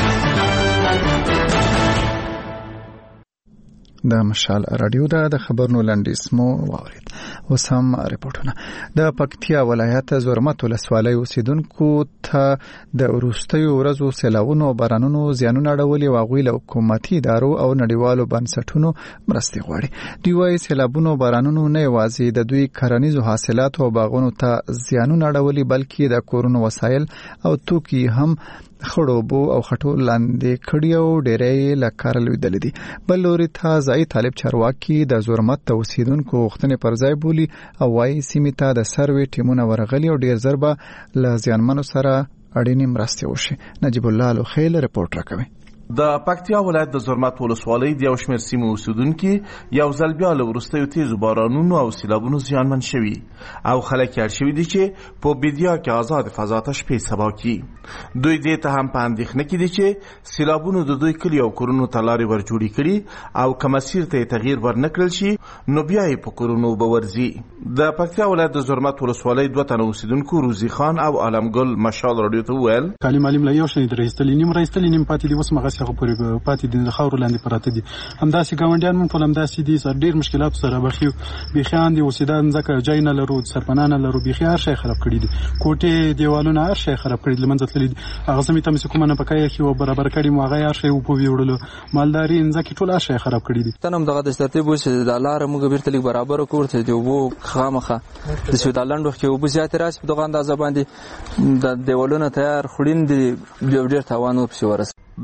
د مشال رادیو د خبرونو لنډیز مو واورید. اوس هم ریپورتونه. د پکتیا ولایت زرمت ولسوالۍ اوسیدونکو ته د وروستیو ورځو سیلاوونو او بارانونو زیانونه اړولي او هغوی له حکومتي ادارو او نړیوالو بنسټونو مرستې غواړي. دوی وايي سیلابونو او بارانونو نه یوازې د دوی کرنیزو حاصلاتو او باغونو ته زیانونه اړولي بلکې د کورونو وسایل او توکي هم خړوبو او خټو لاندې کړي او ډېرې لکار لویدل دي. بل لوري ته ځای طالب چارواکي د زرمت ته اوسیدونکو غوښتنې پر ځای بولي او وايي سیمې ته د سروې ټیمونه ورغلي او ډېر ضربه له زیانمنو سره اړینې مرستې وشي. نجیب الله لوخیل رپورټ راکوي. د پکتیا ولایت د زرمت ولسوالۍ د یو شمېر سیمو اوسیدونکي یو ځل بیا له وروستیو تیزو بارانونو او سیلابونو زیانمن شوي او خلک اړ شوي دي چې په بیدیا کې آزاد فضا ته شپې سبا کړي. دوی دې ته هم په اندېښنه کې دي چې سیلابونو د دوی کلي او کورونو ته لارې ور جوړې کړي او که مسیر ته تغییر ور نه کړل شي نو بیا یې په کورونو به ورځي. د پکتیا ولایت د زرمت ولسوالۍ 2 تنه اوسیدونکو روزي خان او عالمګل مشال رادیو ته وویل کالي معلم لا یو شنه درېستلې نیم پاتې دي اوس مغه هغه پورې پاتې دي د خاور لاندې پراته دي. همداسې ګاونډیان مون ټول همداسې دي سره ډېر مشکلات سره بخیان دي اوسیدان ځکه جای نه لرو سرپنانه لرو بخي هر شي خراب کړی دي کوټه دیوالونه هر شي خراب کړی لمنځه تللی هغه سمې تم کومه نه پکای خو برابر کړی مو هغه هر شي په ویوړلو مالداري ځکه ټول هر شي خراب کړی دي. تنم دغه د ترتیب وسه د لار موږ بیرته لیک برابر کوړته دی وو خامخه د سودالند وخت یو بزیات راس په دغه اندازه باندې د دیوالونه تیار خړین دي ډېر تاوان ورپسې ورس. د زرمت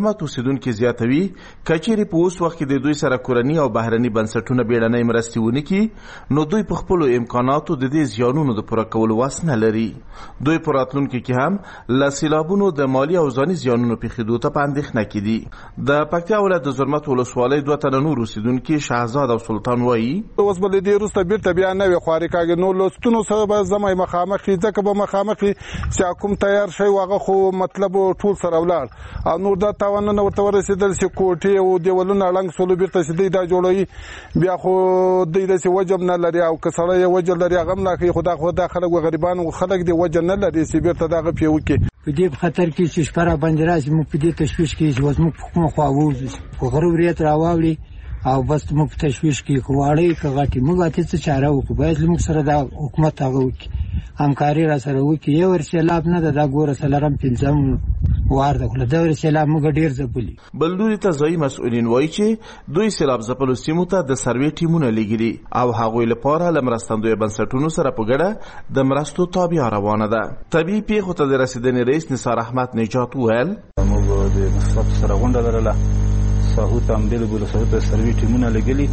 زرمت اوسیدونکو زیاتوي کچېرې په اوس وخت کې د دوی سره کورني او بهرني بنسټونه بیړنۍ مرستې ونه کړي نو دوی په خپلو امکاناتو د دې زیانونو د پوره کولو وس نه لري. دوی په راتلونکي کې هم له سیلابونو د مالي او ځاني زیانونو پېښېدو ته په اندېښنه کې دي. د پکتیا ولایت د زرمت ولسوالۍ 2 تنه نور اوسیدونکي شهزاد او سلطان وایي اوس به د دې وروسته بیرته بیا نوې خوارې کېږي نو لوستونو سره به زمای مخامخ ځکه به مخامخ چې کوم تیار شي هغه خو مطلب ټول سره ولاړ او نور دا تاوانونه ورته ورسېدل چې کوټې او دیوالونه ړنګ سولو بیرته چې دوی دا جوړوي بیا خو دوی داسې وجه نه لري او که سړی یې وجه لري هغه هم نه کوي خو دا خلک غریبان خلک دی وجه نه لري چې بیرته دغه پې وکړي. په دې خطر کې چې شپه را باندې راشي موږ په دې تشویش کې چې زموږ په کومه خوا ووځو خو غره وریت راواوړي او بس موږ په تشویش کې خو واړی که غټي موږ اتې څه چاره وکړو باید موږ سره دا حکومت هغه وکړي همکاري را سره وکړي. یو ور سیلاب نه ده دا ګوره څلورم پنځم وار ده خو دا ور سیلاب موږ ډېر ځپلي. بل لوري ته ځایي مسؤلین وایي چې دوی سیلاب ځپلو سیمو ته د سروې ټیمونه لیږلي او هغوی لپاره له مرستندویه بنسټونو سره په ګډه د مرستو تابیا روانه ده. طبیعي پیښو ته د رسېدنې رئیس نثار احمد نجات وویل موږ د مسافت سره غونډه لرله ساحو ته همدې له ساحو ته سروې ټیمونه لګلي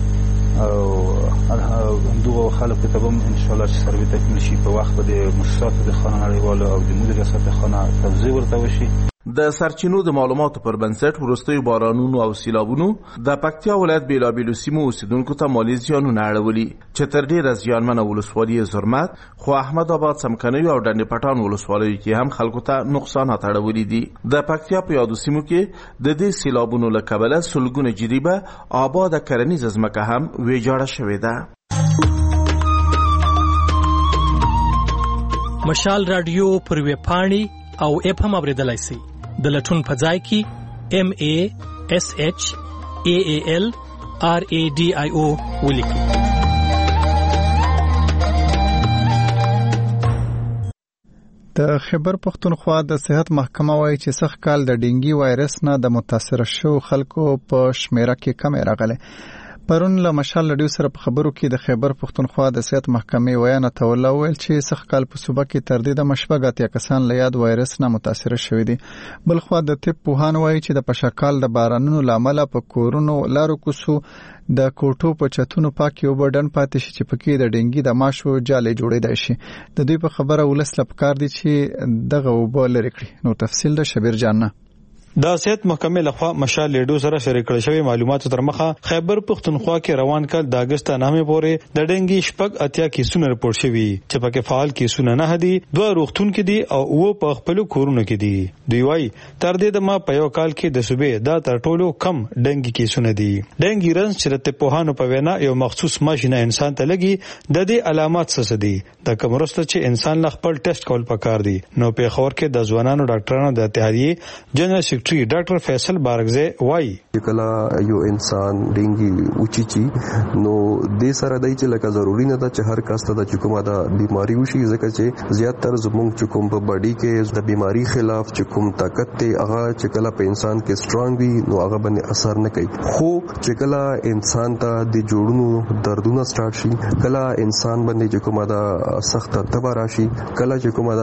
او دغه خلکو ته هم انشاءالله چې سروې تکمیل شي په وخت به د مؤسساتو د خانه نړیوالو او د مدیر ریاست خانه توزیع ورته وشي. د سرچینو د معلوماتو پر بنسټ وروستیو بارانونو او سیلابونو د پکتیا ولایت بیلابیلو سیمو اوسیدونکو ته مالي زیانونه اړولي چې تر ډیره زیانمنه ولسوالي زرمت خو احمد آباد څمکنیو او ډنډ پټان ولسوالیو کې هم خلکو ته نقصانات اړولي دي. د پکتیا په یادو سیمو کې د دې سیلابونو له کبله سلګونه جریبه آباد کرنیزه ځمکه هم ویجاړه شوې ده. مشال رادیو پر ویبپاڼې او اپ هم اوریدلای شئ. د لټون په ځای کې MASHAALRADIO ولیکئ. د خیبر پختونخوا د صحت محکمه وایي چې سږ کال د ډینګي وایرس نه د متاثر شوو خلکو په شمیره کې کم راغلی. پرون له مشال لډیو سره په خبرو کې د خیبر پختونخوا د صحت محکمې ویانا تولا ویل چې سږ کال په صوبه کې تر دې د مشبګ اتیا کسان له یاد وایرس نه متاثر شوي دي. بل خو د طب پوهان وایي چې د پشکال د بارانونو لامل په کورونو لارو کوسو د کوټو په چتونو پاکي وبډن پاتې شي چې پکې د ډینګي د ماشو جالې جوړېدای شي. د دوی په خبره ولس لپاره دي چې دغه وبال لري کړي. نو تفصیل د شبیر جانه د صحت محکمې لخوا مشال لیډو سره شریک کړل شوی معلوماتو تر مخه خیبر پختونخوا کې روان کال د اگست نامې پورې د ډنګي شپږ اتیا کیسونه رپورټ شوي چې پکې فعال کیسونه نه دي، دوه روغتون کې دي او و په خپل کورونو کې دي. دوی وايي تر دې د ما په یو کال کې د صوبې دا تر ټولو کم ډنګي کیسونه دي. ډنګي رنس چې د پوهانو په وینا یو مخصوص ماشینه انسان ته لګي د دې علامات څه دي د کومرسته چې انسان له خپل ټیسټ کول پکار دي. نو په خور کې د ځوانانو ډاکټرانو د اتحادیې جنرال سیکریټري ډاکټر فیصل بارګزه وایي کله یو انسان ډینګي اوچی نو د سره دای چې لکه ضروری نه ده چې هر کس ته د کومه د بیماری وشي ځکه چې زیاتره زموږ چې کوم په باډي کې د بیماری خلاف چې کوم طاقت ته هغه چې کله په انسان کې سترونګ وي نو هغه باندې اثر نه کوي. خو چې کله انسان ته د جوړونو دردونه سٹارټ شي کله انسان باندې چې کومه د سخت تبه راشي کله چې کومه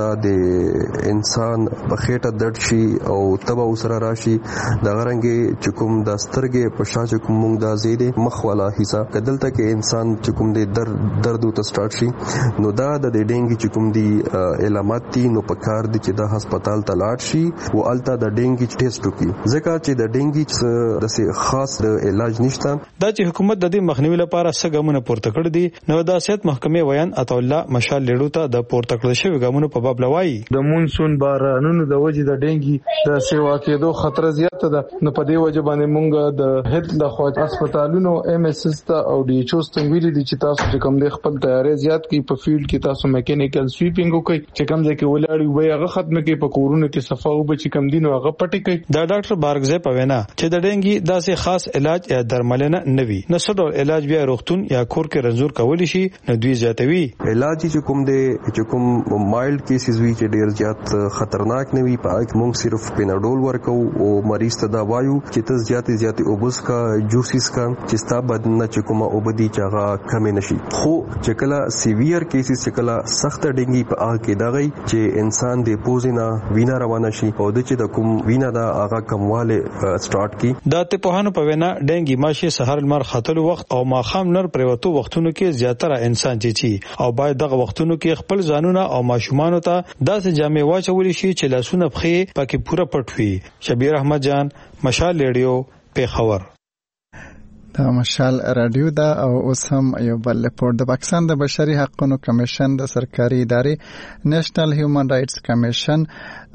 د انسان په خېټه درد شي او تبه وسره راشي دا غرنګي چې کوم د سترګې په شاته کوم موږ د زیاده مخ والا حصہ کدلته کې انسان چې کوم د درد ته سٹارټ شي نو دا د ډینګي چې کوم دی علامات دي نو په کار دي چې د هسپتال ته لاړ شي او الته د ډینګي ټیسټ وکړي ځکه چې د ډینګي د خاص علاج نشته. دا چې حکومت د دې مخنیوي لپاره څه ګامونه پورته کړی دي نو د صحت محکمې ویان عطا الله مشال لیډو ته د پورته کړل شوی ګامونو په باب لوي د مونسون بارانونو د وجې د ډینګي د سیوا کېدو خطر زیات ده. نو په دې وجه باندې مونږ د هیلث د خوا هسپتالونو MSS ته او ډي ایچ او ته ویلي دي چې تاسو چې کوم د خپل تیاری زیات کی په فیلډ کې تاسو میکانیکل سویپینګ وکړئ چې کوم ځای کې ولاړی وي هغه ختمه کې په کورونو کې صفه او بچ کم دینو هغه پټی کوي. دا ډاکټر بارګزه په وینا چې د ډنګي داسې خاص علاج یا درملنه نه وي نو څه ډول علاج بیا روغتون یا کور کې رنځور کولی شي نو دوی زیاتوي. علاج چې کوم دی چې کوم مایلډ کیسز وی چې ډیر زیات خطرناک نه وي په موږ صرف پیناډول ورکو ورکو او مریض ته دا وایو چې ته زیاتې اوبس کا جوسیس کا چې ستا بدن نه چې کومه اوبدي چې هغه کم نشي. خو چې کله سیویر کیسز چې کله سخت ډینګي په هغه کې دغه چې انسان د پوزینا وینا روانه شي او د چې د کوم وینا دا هغه کمواله سٹارټ کی. دا ته په هانو په وینا ډینګي ماشه سحر المر خطر وخت او ماخام نر پریوتو وختونو کې زیاتره انسان چی او باید دغه وختونو کې خپل ځانونه او ماشومان ته داسې جامې واچول شي چې لاسونه پخې پکې پوره پټ وي. شبیر احمد جان، مشال ریډیو، پیښور. دا مشال رادیو دا او اوس هم یو بل رپورټ. د پاکستان د بشري حقوقو کمیشن د سرکاري ادارې نېشنل هیومن رائټس کمیشن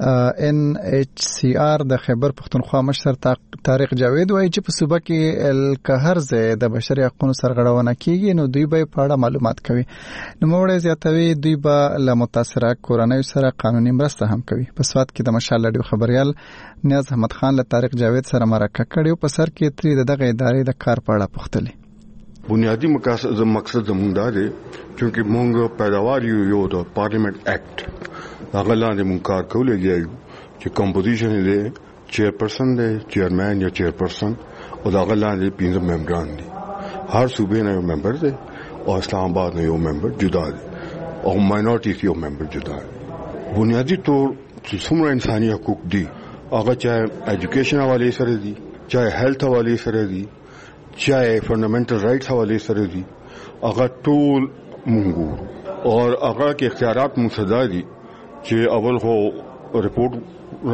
NHCR د خیبر پختونخوا مشر طارق جاوید وایي چې په صوبه کې القهر ځای د بشري حقوقو سرغړونه کیږي نو دوی به په اړه معلومات کوي. نو موږ زیاتوي دوی به له متاثره کورنۍ سره قانوني مرسته هم کوي. په سواد کې د مشال رادیو خبريال نیاز احمد خان له طارق جاوید سره مرکه کړي او په سر کې تری دغه ادارې د کار په اړه پوښتلي. بنیادی مقصد زموږ دا دی چې موږ پیداوار یو د پارلیمنت اکټ هغه لاندې موږ کار کولای چې کمپوزیشن دی چیرپرسن دی چیرمن یا چیرپرسن او هغه لاندې 15 ممبران دي. هر صوبې نه یو ممبر دی او اسلام آباد نه یو ممبر جدا دی او ماینورټیز یو ممبر جدا دی. بنیادی طور چې څومره انساني حقوق دي هغه چاہے ایجوکیشن حواله سره دي چاہے هیلث حواله سره دي چاہے فنڈامنٹل رائٹس حوالے سره دي هغه ټول مونږ او هغه کې اختیارات مصدا دي چې اول خو رپورټ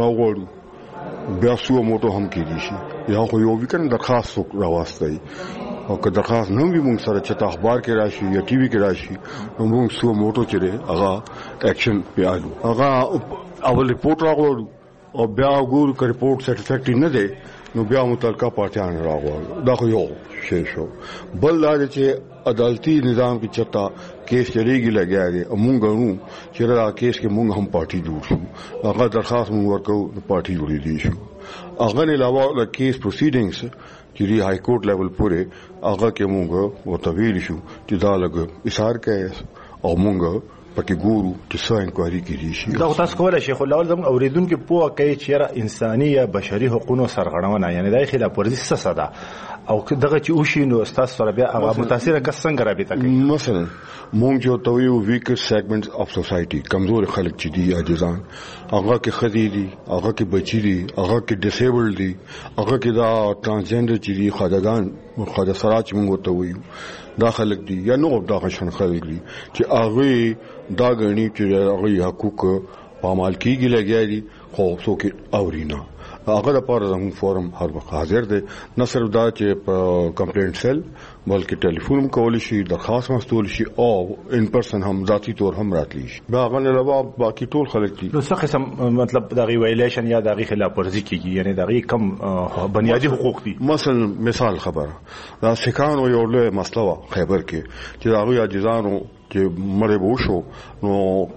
راوړو بیا سو موټو هم کېږي شي یا خو یو وکړ درخواست راوستي او که درخواست نه وي مونږ سره چې اخبار کې راشي یا ټي وي کې راشي نو مونږ سو موټو چې هغه اکشن پیالو هغه اول رپورټ راوړو او بیا ګورو که رپورټ سټیسفیکټری نه دی نو بیا متعلقه پارټیان راغواړو. دا خو یو شی شو. بل دا چې عدالتي نظام کې چتا کیس چلیږي لګیا دی موږ غواړو چې دا کیس کې موږ هم پارټي جوړ شو هغه درخواست موږ ورکو پارټي جوړې دي شو. هغه نه علاوه د کیس پروسیډینګز چې دی های کورټ لیول پورې هغه کې موږ وتویل شو چې دا لګ اشار کوي او موږ پکې ګورو چې څه انکوایري کیږي شي. دا تاسو کولای شئ خو لاول زموږ اوریدونکو په کوي چې انساني یا بشري حقوقو سرغړونه یعنی د خلاف ورزي څه ده او دغه چې وشي نو تاسو سره بیا هغه متاثر کس څنګه رابطه کوي. مثلا مونږ جو تویو ویکر سیگمنټس اف سوسايټي کمزور خلک چې دي عاجزان هغه کې خدي دي هغه کې بچي دي هغه کې ډیسیبل دي هغه کې دا ترانسجنډر چې دي خدایان خدای سره چې مونږ ته ویو دا خلک دي یا نو دا غشن خلک دي چې هغه دا غني چې هغه حقوق پامال کیږي لګیا دي خو څوک اورینا هغه د پاره زموږ فورم هر وخت حاضر دی نه صرف دا چې په کمپلینټ سیل بلکې ټلیفون کول شي درخواست مستول شي او ان پرسن هم ذاتی طور هم راتلی شي. دا غن علاوه باقي ټول خلک دي. نو څه قسم مطلب دا غي ویلیشن یا دا غي خلاف ورزي کیږي یعنی دا غي کم بنیادی حقوق دي. مثلا مثال خبره دا سکان او یو له مسله خیبر کې چې دا غي عاجزانو چې مړې وشو نو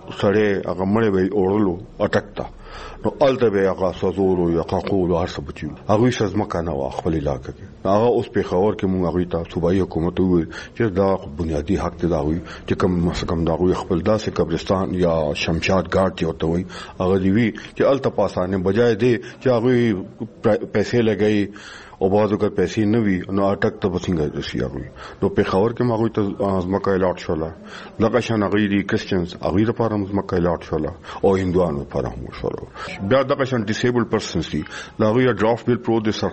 سړی هغه مړې وي اورلو اٹکتا نو الته به هغه سوزولو یا قاقولو هر څه بچو هغه سزما کنه خپل علاقې کې هغه اوس په خبر کې مونږ هغه ته صوبایي حکومت وي چې دا بنیادی حق ته دا وي چې کوم مسکم دا وي خپل داسې قبرستان یا شمشاد ګارد ته وته وي هغه دی وی چې الته پاسانه بجای دی چې هغه پیسې لګي او بعضو که پیسې نه وي نو اٹک ته بسنګ رسي هغه نو په خبر کې هغه ته ازمکه الاټ شولا لکه شان هغه دي کرسچنز هغه لپاره ازمکه الاټ شولا او هندوانو لپاره هم شولا بیا دغه شان ډیسیبل پرسنز دي دا غوړي ډرافټ بیل پرو د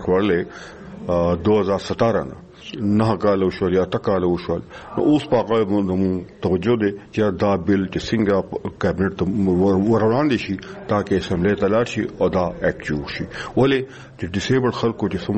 سرخوړلې 2017 نه کال وشول یا تکال وشول نو اوس په هغه باندې توجه دي چې دا بیل چې څنګه کابینټ ته وروړاندې شي ترڅو اسمبلی ته لاړ شي او دا اکټ جوړ شي. ولې چې ډیسیبل خلکو چې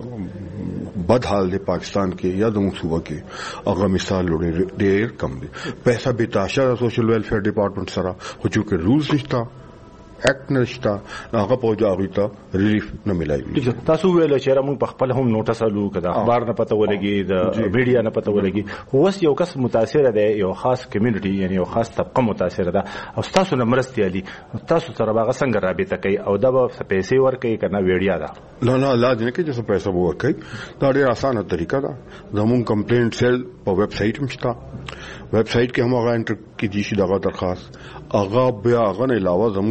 څومره بد حال دی پاکستان کې یا د صوبه کې هغه مثال لري ډېر کم دي. پیسې به تاشا سوشل ویلفیر ډپارټمنټ سره خو چې رولز نشته اکټ نشته هغه په جوړی ته ریلیف نه ملایي. تاسو ویل چې موږ په خپل هم نوټس الو کده اخبار نه پته ولګي د میډیا نه پته ولګي اوس یو کس متاثر دی یو خاص کمیونټي یعنی یو خاص طبقه متاثر ده او تاسو نه مرستي علي تاسو سره هغه څنګه رابطه کوي او دا پیسې ورکوي کنه ویډیا ده نه لازم نه کې چې پیسې ورکوي دا ډیره اسانه طریقه ده. زموږ کمپلینټ سیل په ویب سټ هم شته ویب سټ کې هم هغه انټر کې دي شي دغه درخواست هغه بیا هغه نه علاوه زموږ د دفتر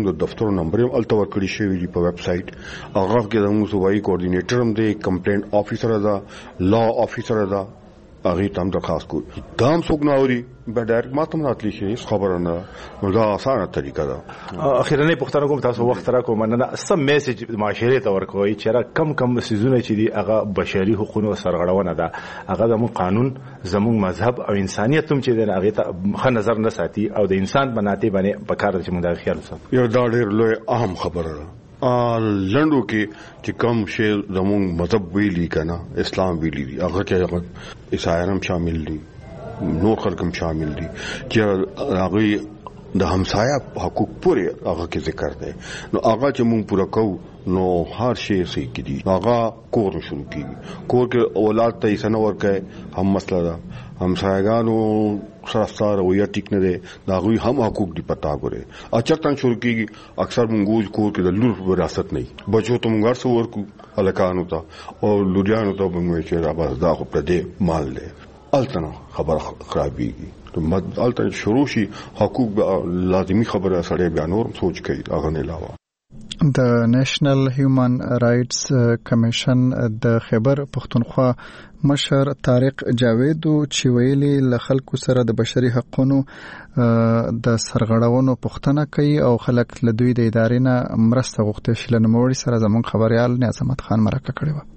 افسر نمبر هم الته ورکړی شوی دی په ویب سټ هغه کې د موږ صوبایي کوارډینیټر هم دی کمپلینټ افیسر دا لا افیسر دا هغه تام درخواست کو دام څوک ناوري به ډایرکټ ماته راتلی شي خبره نه نو دا اسانه طریقه ده. اخیرنۍ پوښتنه کوم تاسو وخت راکوم نه سم میسج معاشره ته ورکوي چې کم سيزونه چې دي هغه بشري حقوقو سرغړونه ده هغه د قانون زموږ مذهب او انسانيت هم چې د هغه ته ښه نظر نه ساتي او د انسان بناتي باندې په کار چې موږ د خیال وساتو. یو دا ډېر لوی اهم خبره ده لندو کې چې کوم شی زموږ مذهب ویلي کنه اسلام ویلي دي هغه کې عیسایان شامل دي نور خلک هم شامل دي چې هغه د همسایه حقوق پورې هغه کې ذکر دی نو هغه چې موږ پوره کوو نو هر شی صحیح کیږي هغه کور شروع کیږي کور کې اولاد ته یې سنور کوي هم مسله ده همسایګانو سره رویه ټیک نه ده دا غوي هم حقوق دی پتا غره اچتان شروع کیږي اکثر مونږ کور کې د لور وراثت نه بچو ته مونږ سره ورکو الکانو ته او لوریانو ته مونږ چې را بس دا خو پر دې مال له التنه خبر خرابيږي التنه شروع شي حقوق لازمي خبره سره بیا نور سوچ کوي هغه نه علاوه د نېشنل هیومن رائټس کمیشن د خیبر پختونخوا مشر طارق جاویدو چې ویلي له خلکو سره د بشري حقوقو د سرغړونو پوښتنه کوي او خلک له دوی د ادارې نه مرسته غوښتي شي. له نوموړي سره زموږ خبريال نعظمت خان مرکه کړې و.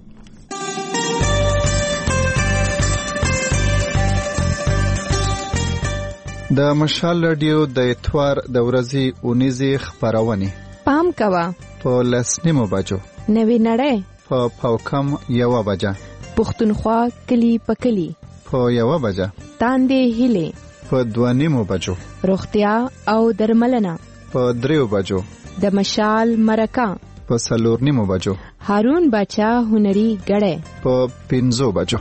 د مشال رادیو د اتوار د ورځې اونیزي خبرونه پام کوا په لسنیمو بجو نوی نړۍ په پاوکم 1 بجه پښتونخوا کلی پکلی په 1 بجه تاندې هله په 2 بجو روغتیا او درملنه په 3 بجو د مشال مرکه په 4 بجو هارون بچا هنري غړې په 5 بجو.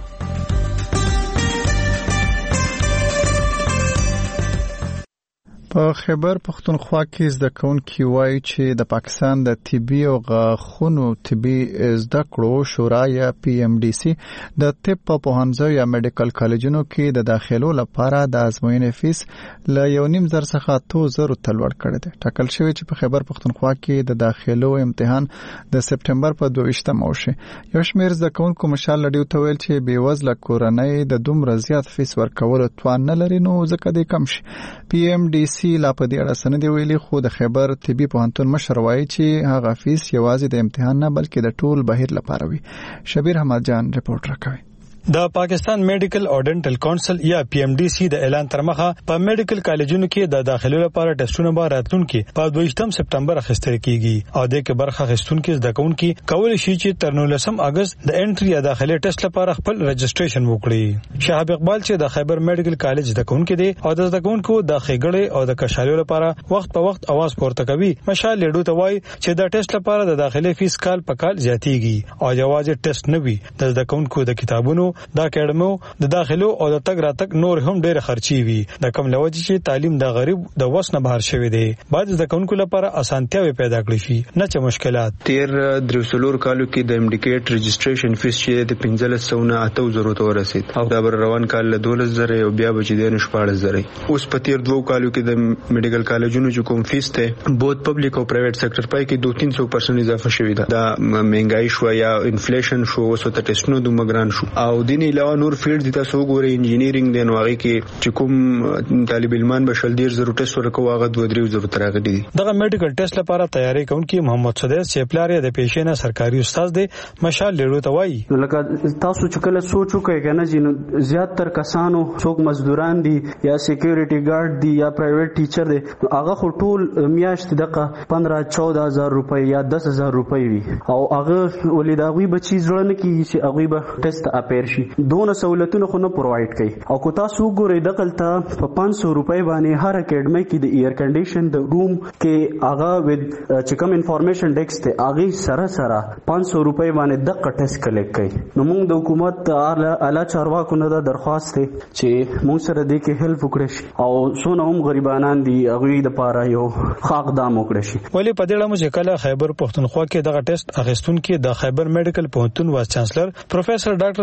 په خیبر پختونخوا کې زده کوونکي وایي چې د پاکستان د طبي او غاښونو طبي زده کړو شورا یا PMDC د طب په پوهنځیو یا میډیکل کالجونو کې د داخلو لپاره د ازموینې فیس له 1.5 څخه 2000 ته لوړ کړی دی. ټاکل شوی چې په خیبر پختونخوا کې د داخلو امتحان د سپټمبر په 22 وشي. یو شمېر زده کوونکو مشال لډیو ته ویل چې بېوزله کورنۍ د دومره زیات فیس ورکولو توان نه لري نو ځکه دې کم شي. PMDC لا په دې اړه سند ویلي خو د خیبر طبي پوهنتون مشر وایي چې هغه فیس یوازې د امتحان نه بلکې د ټول بهیر لپاره وي. شبیر احمد جان رپورټ راکوي. د پاکستان میډیکل او ډینټل کونسل یا PMDC د اعلان تر مخه په میډیکل کالجونو کې د داخلو لپاره ټیسټونه به راتلونکي په 22 سپټمبر اخیستل کیږي او د کې برخه اخیستونکو زده کوونکي کولای شي چې تر 19 اگست د انټری یا داخلي ټیسټ لپاره خپل رجسټریشن وکړي. شهاب اقبال چې د خیبر میډیکل کالج زده کوونکي دي او د زده کوونکو د خېګړې او د کشالو لپاره وخت په وخت आवाज پورته کوي مشال لیډو ته وایي چې د ټیسټ لپاره د داخلي فیس کال په کال زیاتیږي او یوازې ټیسټ نه وي د زده کوونکو د کتابونو د اکیډمو د داخلو او د تګ راتګ نور هم ډېر خرچي وي د کم لوجه چې تعلیم د غریب د وسنه بهر شوی دی بعد د کوونکو لپاره اسانتیاوي پیدا کړی شي نه چې مشکلات. تیر درسلور کالو کې د امډیکیټ رجسټریشن فیس چې د 1500 نه 8000 ته ورسید او دا بر روان کال له 12000 او بیا بچی د 14000. اوس په تیر 2 کالو کې د میډیکل کالجونو چې کوم فیس ته بوت پبلک او پرایویټ سېکټر پای کې 2-300% اضافه شوی دا مهنګای شو یا انفلیشن شو اوس ته ټیسټونو د مګران شو او دین علاوه نور فیلډ دي تاسو ګورئ انجینیرینګ دی نو هغه کې چې کوم طالب علمان به شل ډیر ضرورت ورکو هغه 2-3 ترغه دي. دغه میډیکل ټیسټ لپاره تیاری کوونکی محمد سدیس چې پلار د پیشینه سرکاري استاد دی مشال لیرو ته وایي لکه تاسو چې کله سوچو کوي کنه چې زیات تر کسانو څوک مزدوران دي یا سکیورټي ګارد دي یا پرایویټ ټیچر دی هغه خو ټول میاشت دغه 15-14,000 روپۍ یا 10,000 روپۍ وي او هغه ولیداوی بچی ځړنه کې چې هغه به ټیسټ اپیر شي دونه سہولتونه خو نه پرووایډ کوي او کو تاسو ګورئ دغلته په 500 روپۍ باندې هر اکیډمي کې د ایر کنډیشن د روم کې هغه ود چې کوم انفارمیشن ډیکس ته هغه سره 500 روپۍ باندې د ټیسټ کلیک کوي. نو موږ د حکومت اعلی چارواکو نه د درخواست دی چې موږ سره د کې هیلپ وکړي شي او څونه هم غریبانان دي هغه د پاره یو خاق دام وکړي شي. ولی په دې اړه مو کله خیبر پختونخوا کې دغه ټیسټ اخیستونکو د خیبر میډیکل پوهنتون وایس چانسلر پروفیسور ډاکټر ضیاء الحق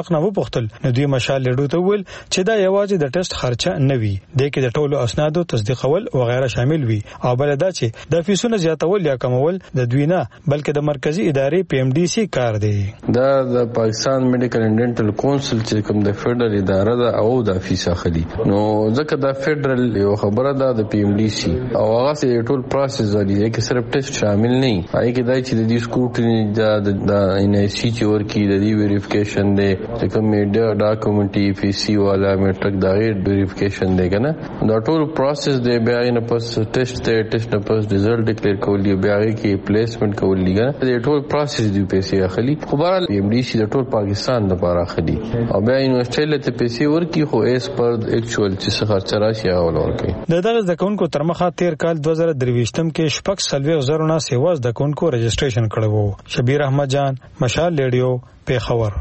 حق نه وپوښتل نو دوی مشال لیډو ته ویل چې دا یوازې د ټیسټ خرچه نه وي د کې د ټولو اسنادو تصدیقول او غیره شامل وي او بل دا چې د فیسونو زیاتول یا کمول د دوی نه بلکې د مرکزی ادارې پی ام ډي سي کار دی. دا د پاکستان میډیکل اینډ ډینټل کونسل چې کوم د فدرال اداره ده او د فیس اخلي نو ځکه د فدرال یو خبره ده د پی ام ډي سي او هغه سه ټول پروسس دی کې صرف ټیسټ شامل نه هي کې دای چې د دې سکروټنی د ان ای سی چې ورکی د دې ویریفیکیشن دی چې کوم میډیا ډاکومنټي پی سی والا میټرک دا ویریفیکیشن دی کنه دا ټول پروسس دی بیا نه پس ټیسټ نه پس ریزلټ ډیکلیئر کولی بیا کې پلیسمنٹ کولی کنه د ټول پروسس دی پیسې اخلي خو بهر پی ام ډي سي د ټول پاکستان لپاره اخلي او بیا یونیورسيټي ته پیسې ورکی خو اس پر اکچوال چې خرچه راشي هغه ورکی. دغه ځکهونکو تر مخه 13 کال 2023 کې شپږ سلوي زرونه سیواز د کونکو رجسټریشن کړو. شبیر احمد جان مشال ریډیو پیښور.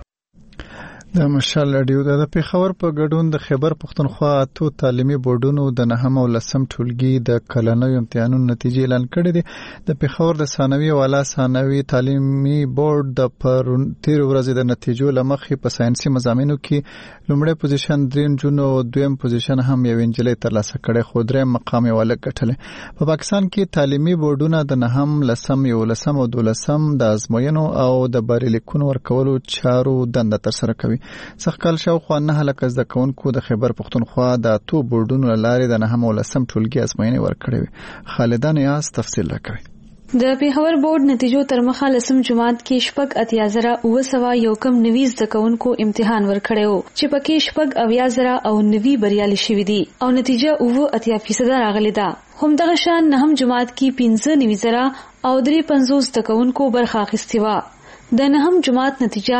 د مشال رادیو د پیښور په ګډون د خیبر پښتونخوا اتو تعلیمي بورډونو د 9 او 10 ټولګي د کلنوي امتحانونو نتیجې اعلان کړې دي. د پیښور د ثانوي او اعلی ثانوي تعلیمي بورډ د پر 13 ورځې د نتیجو لمخې په ساينسي مضامینو کې لومړی پوزیشن 3 جون او دویم پوزیشن هم یو انجلۍ ترلاسه کړي خو دریم مقام یې ولګ ګټل. په پاکستان کې تعلیمي بورډونه د 9 10 او 11 او 12 د ازموینو او د بریلیکونو ورکولو چارو دنده تر سره کوي. څخکل شاوخوا 9 لک زده کوونکو د خیبر پښتونخوا د اتو بورډونو لارې د 9 او 10 ټولګي ازموینې ورکړې. خالدان یاس تفصیل راکوي. د پیښور بورډ نتیجو تر مخه لسم جماعت کې شپږ اتیازره او سوا یو کم 90 زده کوونکو امتحان ورکړیو چې پکې شپږ اویازره او 90 بریالي شوي دي او نتیجه او 80% راغلي ده. هم دغه شان نهم جماعت کې 15 زره او 53 زده کوونکو برخه اخیستې وه. د نهم جماعت نتیجه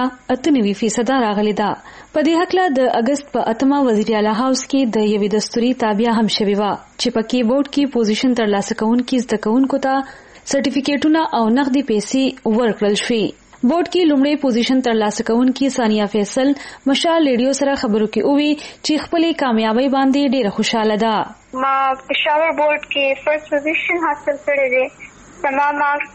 98% راغلی ده. په دې حق له د اگست په 8 وزیر اعلی هاوس کې د یوې دستوري تابع هم شوی و چې پکې بورډ کې پوزیشن ترلاسه کوونکو زده کوونکو ته سرټیفیکیټونه او نقدي پیسې ورکړل شوې. بورډ کې لومړی پوزیشن ترلاسه کوونکو ثانیه فیصل مشال ریډیو سره خبرو کې وی چې خپلې کامیابی باندې ډېر خوشاله ده. ما پېښور بورډ کې فرست پوزیشن حاصل کړی دی. زما مارکس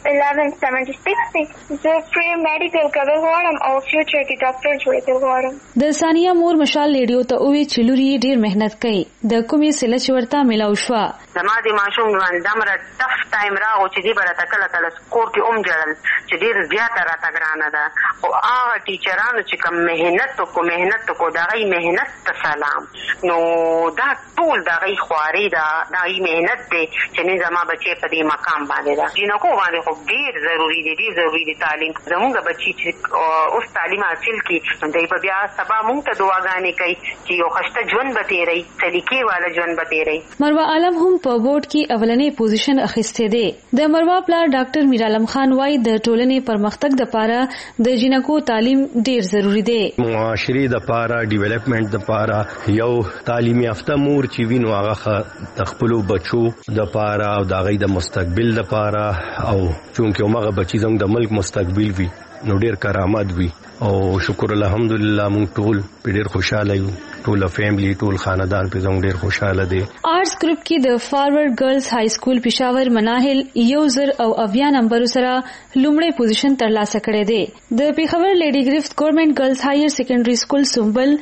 1176 دي. زه پری میډیکل کول غواړم او فیوچر کې ډاکټر جوړېدل غواړم. د ثانیه مور مشال ریډیو ته وی چې لوري ډیر مهنت کوي. د کومې سله چې ورته ملاو شو زما د ماشوم باندې دمره ټف ټایم راغو چې دی برته کله سکور کې جړل چې ډیر زیاته راته ګرانه ده او هغه ټیچرانو چې کوم مهنت کو دغه مهنت ته سلام. نو دا ټول دغه خواري ده دغه مهنت دی چې نه زما بچي په دې مقام باندې ده. جنکو باندې خو ډیر ضروری دي تعلیم. زموږ بچي چې اوس تعلیم حاصل کړي دوی په بیا سبا موږ ته دعاګانې کوي چې یو خشته ژوند به تیری سلیقې والا ژوند به تیری. مروه عالم هم په بورډ کې اولنې پوزیشن اخیسته دی. د مروه پلار ډاکټر میر عالم خان وايي د ټولنې پرمختګ لپاره د جنکو تعلیم ډیر ضروری دی. معاشري د لپاره ډیولپمنٹ د لپاره یو تعلیم یافته مور چې وینو هغه د خپل بچو د لپاره او د غي د مستقبل لپاره او چونکه هغه بچی زموږ د ملک مستقبل وي نو ډیر کرامت وي او شکر الحمدلله موږ ټول ډیر خوشاله یو. ټول فیملی ټول خاندان په زموږ ډیر خوشاله دي. آرټس ګروپ کې د فارورډ ګرلز های سکول پېښور مناهل 1,080 نمبر سره لومړی پوزیشن ترلاسه کړی دی. د پېښور لیډي گرفت ګورنمنت ګرلز هایر سیکنډري سکول سنبل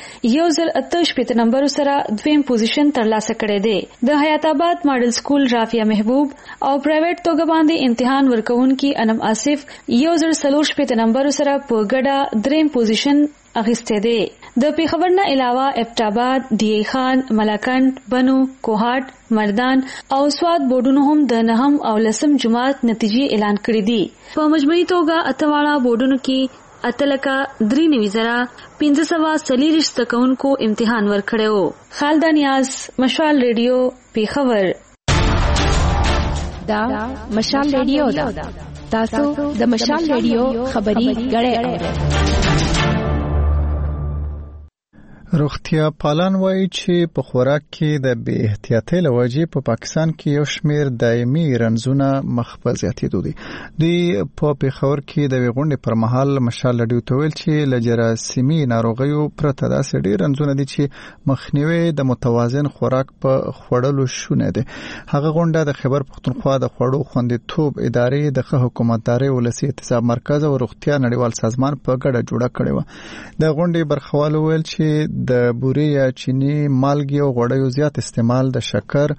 1,088 نمبر سره دویم پوزیشن ترلاسه کړی دی. د حیات آباد ماډل سکول رافیا محبوب او پرایویټ توګه باندې امتحان ورکوونکي انم آصف 1,048 نمبر سره په ګډه دریم پوزیشن اخیسته دی. د پیښور نه علاوه ابټاباد، ډی ای خان، ملاکنډ، بنو، کوهاټ، مردان او سواد بورډونو هم د 9 او 10 جماعت نتیجې اعلان کړې دي. په مجموعي توګه اتواړه بورډونو کې اتلکا 93,540 تکونکو امتحان ورکړیو. خالدان یاس مشال ریډیو پیښور. دا مشال ریډیو دا تاسو د مشال ریډیو خبري غړې روغتیا پالان وایي چې په خوراک کې د بې احتیاطۍ له وجې په پاکستان کې یو شمېر دایمي رنځونه مخ په زیاتېدو دي. دوی په پېښور کې د یوې غونډې پر مهال مشال لډیو ته ویل چې له جراثیمي ناروغیو پرته داسې ډېر رنځونه دي چې مخنیوی د متوازن خوراک په خوړلو شونې دي. هغه غونډه د خیبر پښتونخوا د خوړو خوندیتوب ادارې د ښه حکومتدارۍ ولسي احتساب مرکز او روغتیا نړیوال سازمان په ګډه جوړه کړې وه. د غونډې برخوالو ویل چې د بوري یا چینی مالګې او غوړیو زیات استعمال د شکر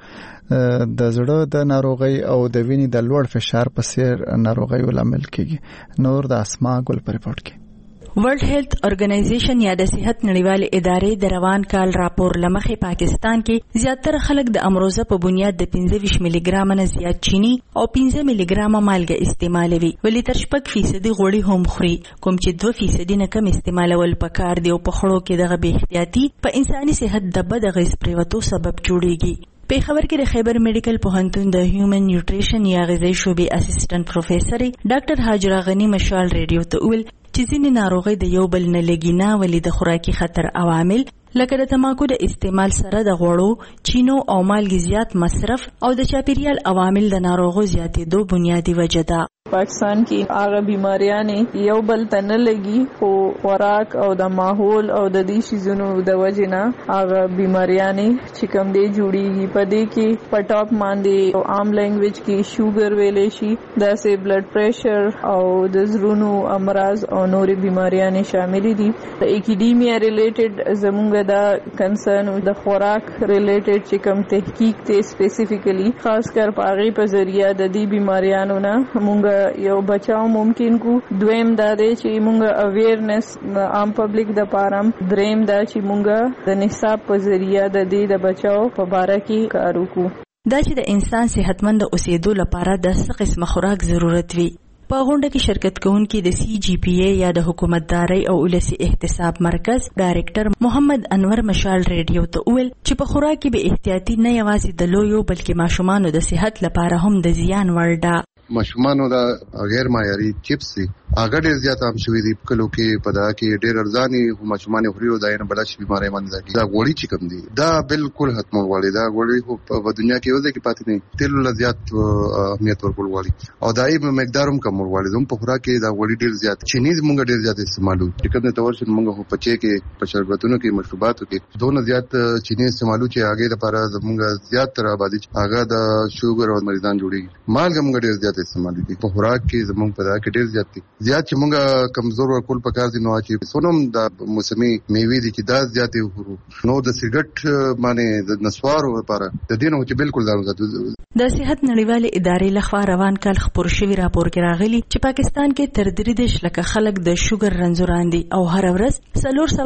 د زړه د ناروغۍ او د وینې د لوړ فشار په څیر ناروغیو لامل کیږي. نور د اسما ګل په ریپورت کې. ورلد هیلث ارګنایزیشن یا د صحت نړیوالې ادارې د روان کال راپور لمخې پاکستان کې زیاتره خلک د امروزه په بنیاد د 25 ملي ګرام نه زیات چینی او 15 ملي ګرام مالګه استعمالوي، ولی تر 6% غوړي هم خوري، کوم چې 2% نه کم استعمالول پکار دی او په خړو کې دغه بې احتیاطي په انساني صحت د بد اغېز پریوتو سبب جوړیږي. پیښور کې د خیبر میډیکل پوهنتون د هیومن نیوټریشن یا غذایی شعبې اسسټنټ پروفیسور ډاکټر حاجره غنی مشال ریډیو ته ویل چې ځینې ناروغۍ د یو بل نه لګي نه، ولې د خوراکي خطر عوامل لکه د تماکو د استعمال سره د غوړو، چینو او مالګې زیات مصرف او د چاپیریال عوامل د ناروغو زیاتېدو بنیادی وجه ده. پاکستان کې هغه بیماریانې یو بل ته نه لګي، خو خوراک او د ماحول او د دې شیزونو د وجې نه هغه بیماریانې چې کوم دی جوړیږي. په دې کې په ټاپ باندې عام لینګویج کې شوګر ویلې شي، داسې بلډ پریشر او د زړونو امراض او نورې بیماریانې شامل دي. د اکیډیمیا ریلیټډ زمونږ دا کنسرن د خوراک ریلیټډ چې کوم تحقیق ته سپیسیفیکلی خاص کر په هغې په ذریعہ د دې بیماریانو نه مونږ یو بچاو ممکن کو. دویم دا دی چې مونږ اویرنس عام پبلک د پاره، دریم دا چې مونږ د نصاب په ذریعہ د دې د بچاو په باره کې کار وکړو. دا چې د انسان صحتمند اوسېدو لپاره د څه قسمه خوراک ضرورت وي. په غونډه کې شرکت کوونکي د CGPA یا د حکومتدارۍ او ولسي احتساب مرکز ډایرکټر محمد انور مشال ریډیو ته ویل چې په خوراک کې به احتیاطي نه یوازې د لویو بلکې ماشومانو د صحت لپاره هم د زیان وړ ده. ماشومانو دا غیر معیاري چپس دي، هغه ډېر زیات عام شوي دي. په کلو کې په دا کې ډېر ارزاني ماشومان خوري او دا یې نه بڑا شي بیماری باندې ځي. دا غوړي چې کوم دي دا بالکل ختمول غواړي. دا غوړي په دنیا کې یو ځای کې پاتې نه، تیل له زیات اهمیت ورکول غواړي او دا یې مقدار هم کم غواړي. زموږ په خوراک کې دا غوړي ډېر زیات، چینی موږ ډېر زیات استعمالو. چې کوم تور شي موږ په چای کې، په شربتونو کې، مشروباتو کې دونه زیات چینی استعمالو چې هغه لپاره زموږ زیات تر آبادی هغه د شوګر او مریضان جوړي. مالګه موږ ډېر زیات استعمالو دي په خوراک کې، زموږ په دا کې ډېر زیات دي. زیات چې موږ کمزور ورکول پکار دي نو چې سونم د موسمي میوې دي چې دا زیاتې وخورو. نو د سیګرټ باندې د نسوارو لپاره د دې نو چې بالکل ضرورت. د صحت نړیوالې ادارې لخوا روان کال خپور شوی راپور کې راغلی چې پاکستان کې تر 3 لکه خلک د شوګر رنځوران دي او هر ورځ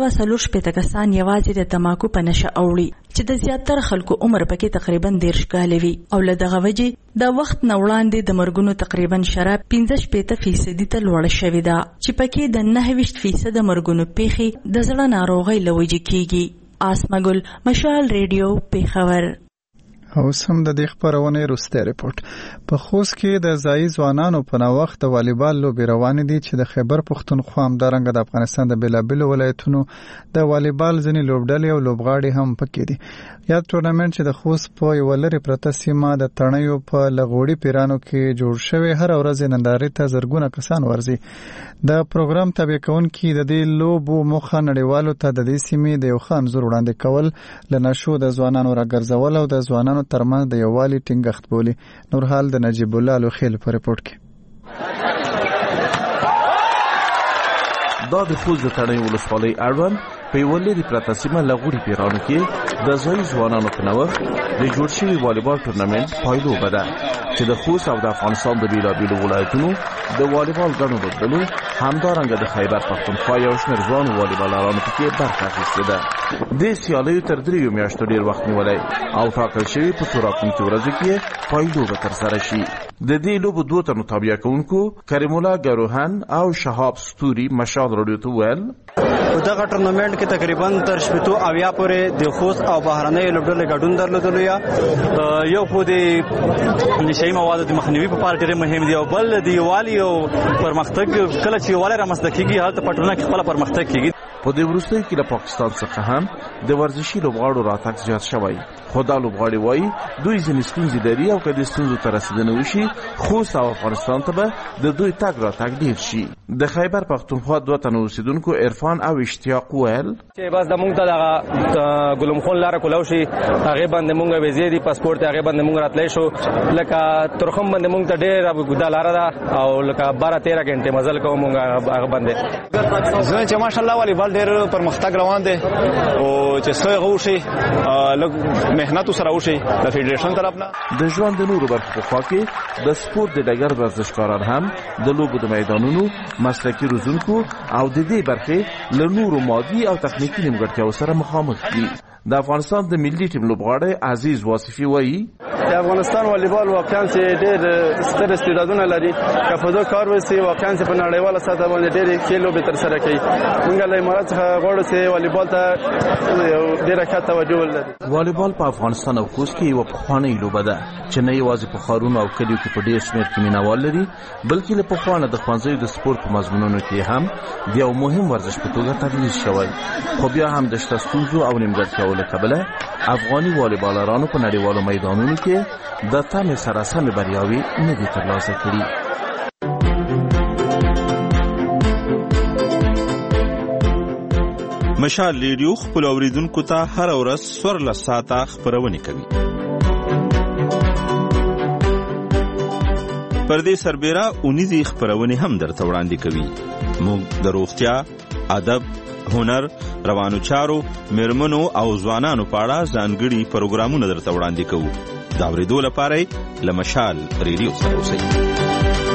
440 کسان یوازې د تماکو په نشه اوړي چې د زیاتره خلکو عمر پکې تقریبا 10 کال وي او له دغه وجې د وخت نه وړاندې د مرګونو تقریبا شراب 15% ته لوړ شوې ده چې پکې د 29% مرګونو پیښې د زړه ناروغۍ له وجې کیږي. آسما ګل، مشال ریډیو، پیښور. او سم د دې خبرونه وروسته ریپورت. په خوست کې د ځای ځوانانو په نوښت د والیبال لوبې روانې دي چې د خیبر پښتونخوا همدارنګه د افغانستان د بیلابیلو ولایتونو د والیبال ځینې لوبډلې او لوبغاړي هم پکې دي. یاد ټورنمنت چې د خوست په یو لري پرته سیمه د تڼیو په لغوړی پیرانو کې جوړ شوی، هر ورځ نندارې ته زرګونه کسان ورځي. د پروګرام تابع کوونکي د دې لوبو موخه نړیوالو ته د دې سیمې د یو ښه انځور وړاندې کول، لنشو د ځوانانو راګرځول او د ځوانانو ترمنځ د یووالي ټینګښت بولي. نور حال د نجیب الله لوخیل په ریپورت کې. دا د خوست د تڼیو ولسوالۍ اړوند په یوه لرې پرته سیمه لغوړي پیرانو کې د ځایي ځوانانو په نوښت د جوړ شوي والیبال ټورنمنټ پایلوبه ده چې د خوست او د افغانستان د بیلابیلو ولایتونو د والیبال ګڼو لوبډلو همدارنګه د خیبر پښتونخوا یو شمېر ځوانو والیبالرانو پکې برخه اخیستې ده. دې سیالیو تر 3 میاشتو ډېر وخت نیولی او ټاکل شوي په څو راتلونکو ورځو کې پایلوبه ترسره شي. د دې لوبو 2 تنو تابع کوونکو کریم الله ګروهن او شهاب ستوري مشال رادیو ته ویل په دغه ټورنمنټ کې تقریبا تر 70 پورې د خوست او بهرنۍ لوبډلې ګډون درلودل. یو خو د نشئی موادو د مخنیوي په اړه ډېر مهم دی او بل د یووالي او پرمختګ کله چې یووالی رامنځته کیږي هلته په ټولنه کې خپل پرمختګ کیږي. په دې وروستیو کې له پاکستان څخه هم د ورزشي لوبغاړو راتګ زیات شوی، خو دا لوبغاړي وایي دوی ځینې ستونزې لري او که د ستونزو ته رسیدنه وشي خوست او افغانستان ته به د دوی تګ راتګ ډیر شي. د خیبر پښتونخوا 2 تنه اوسیدونکو عرفان او اشتیاق ویل چې بس د مونږ ته دغه ګلم خون لاره کولاو شي، هغه باندې مونږ ویزې دي پاسپورت هغه باندې مونږ راتلې شو، لکه ترخم باندې مونږ ته ډېر ګودا لاره ده او لکه 12-13 غنټه مزل کوو مونږ هغه باندې. زه چې ماشاءالله والیبال ډېر پرمختګ روان دی او چې څه غوښي لږ مهنت سره وشي د فدریشن طرفنا. د ژوند د نورو برخو په خوا کې د سپورت د ډګر ورزشکاران هم د لوبو د میدانونو مسلکي روزونکو او د دې برخې له نورو مادي او تخنیکي نیمګړتیاو سره مخامخ دي. د افغانستان د ملي ټیم لوبغاړی عزیز واصفي وایي د افغانستان والیبال واقعا چې ډېر ستر استعدادونه لري، که په دوی کار وشي واقعا چې په نړیواله سطح باندې ډېرې ښې لوبې ترسره کوي. موږ له امارات څخه غواړو چې والیبال ته ډېره ښه توجه ولري. والیبال په افغانستان او کوست کې یوه پخوانۍ لوبه ده چې نه یوازې په ښارونو او کلیو کې په ډېر شمېر کې مینهوال لري، بلکې له پخوا نه د ښوونځیو د سپورت په مضمونونو کې هم د یو مهم ورزش په توګه تدریس شوی. خو بیا هم د شته ستونزو او نیمګړتیاو له کبله افغاني والیبالرانو په نړیوالو میدانونو کې د تمې سره سمې بریاوې نه دي ترلاسه کړي. مشال ریډیو خپل اوریدونکو ته هر ورځ 14 ساعته خبرونه کوي. پر دې سربېره اونیزي خبرونه هم درته وړاندې کوي. موږ د روغتیا، ادب، هنر، روانو چارو، میرمنو او ځوانانو په اړه ځانګړي پروګرامونه درته وړاندې کوو. دا اورېدو لپاره له مشال ریډیو سره اوسئ.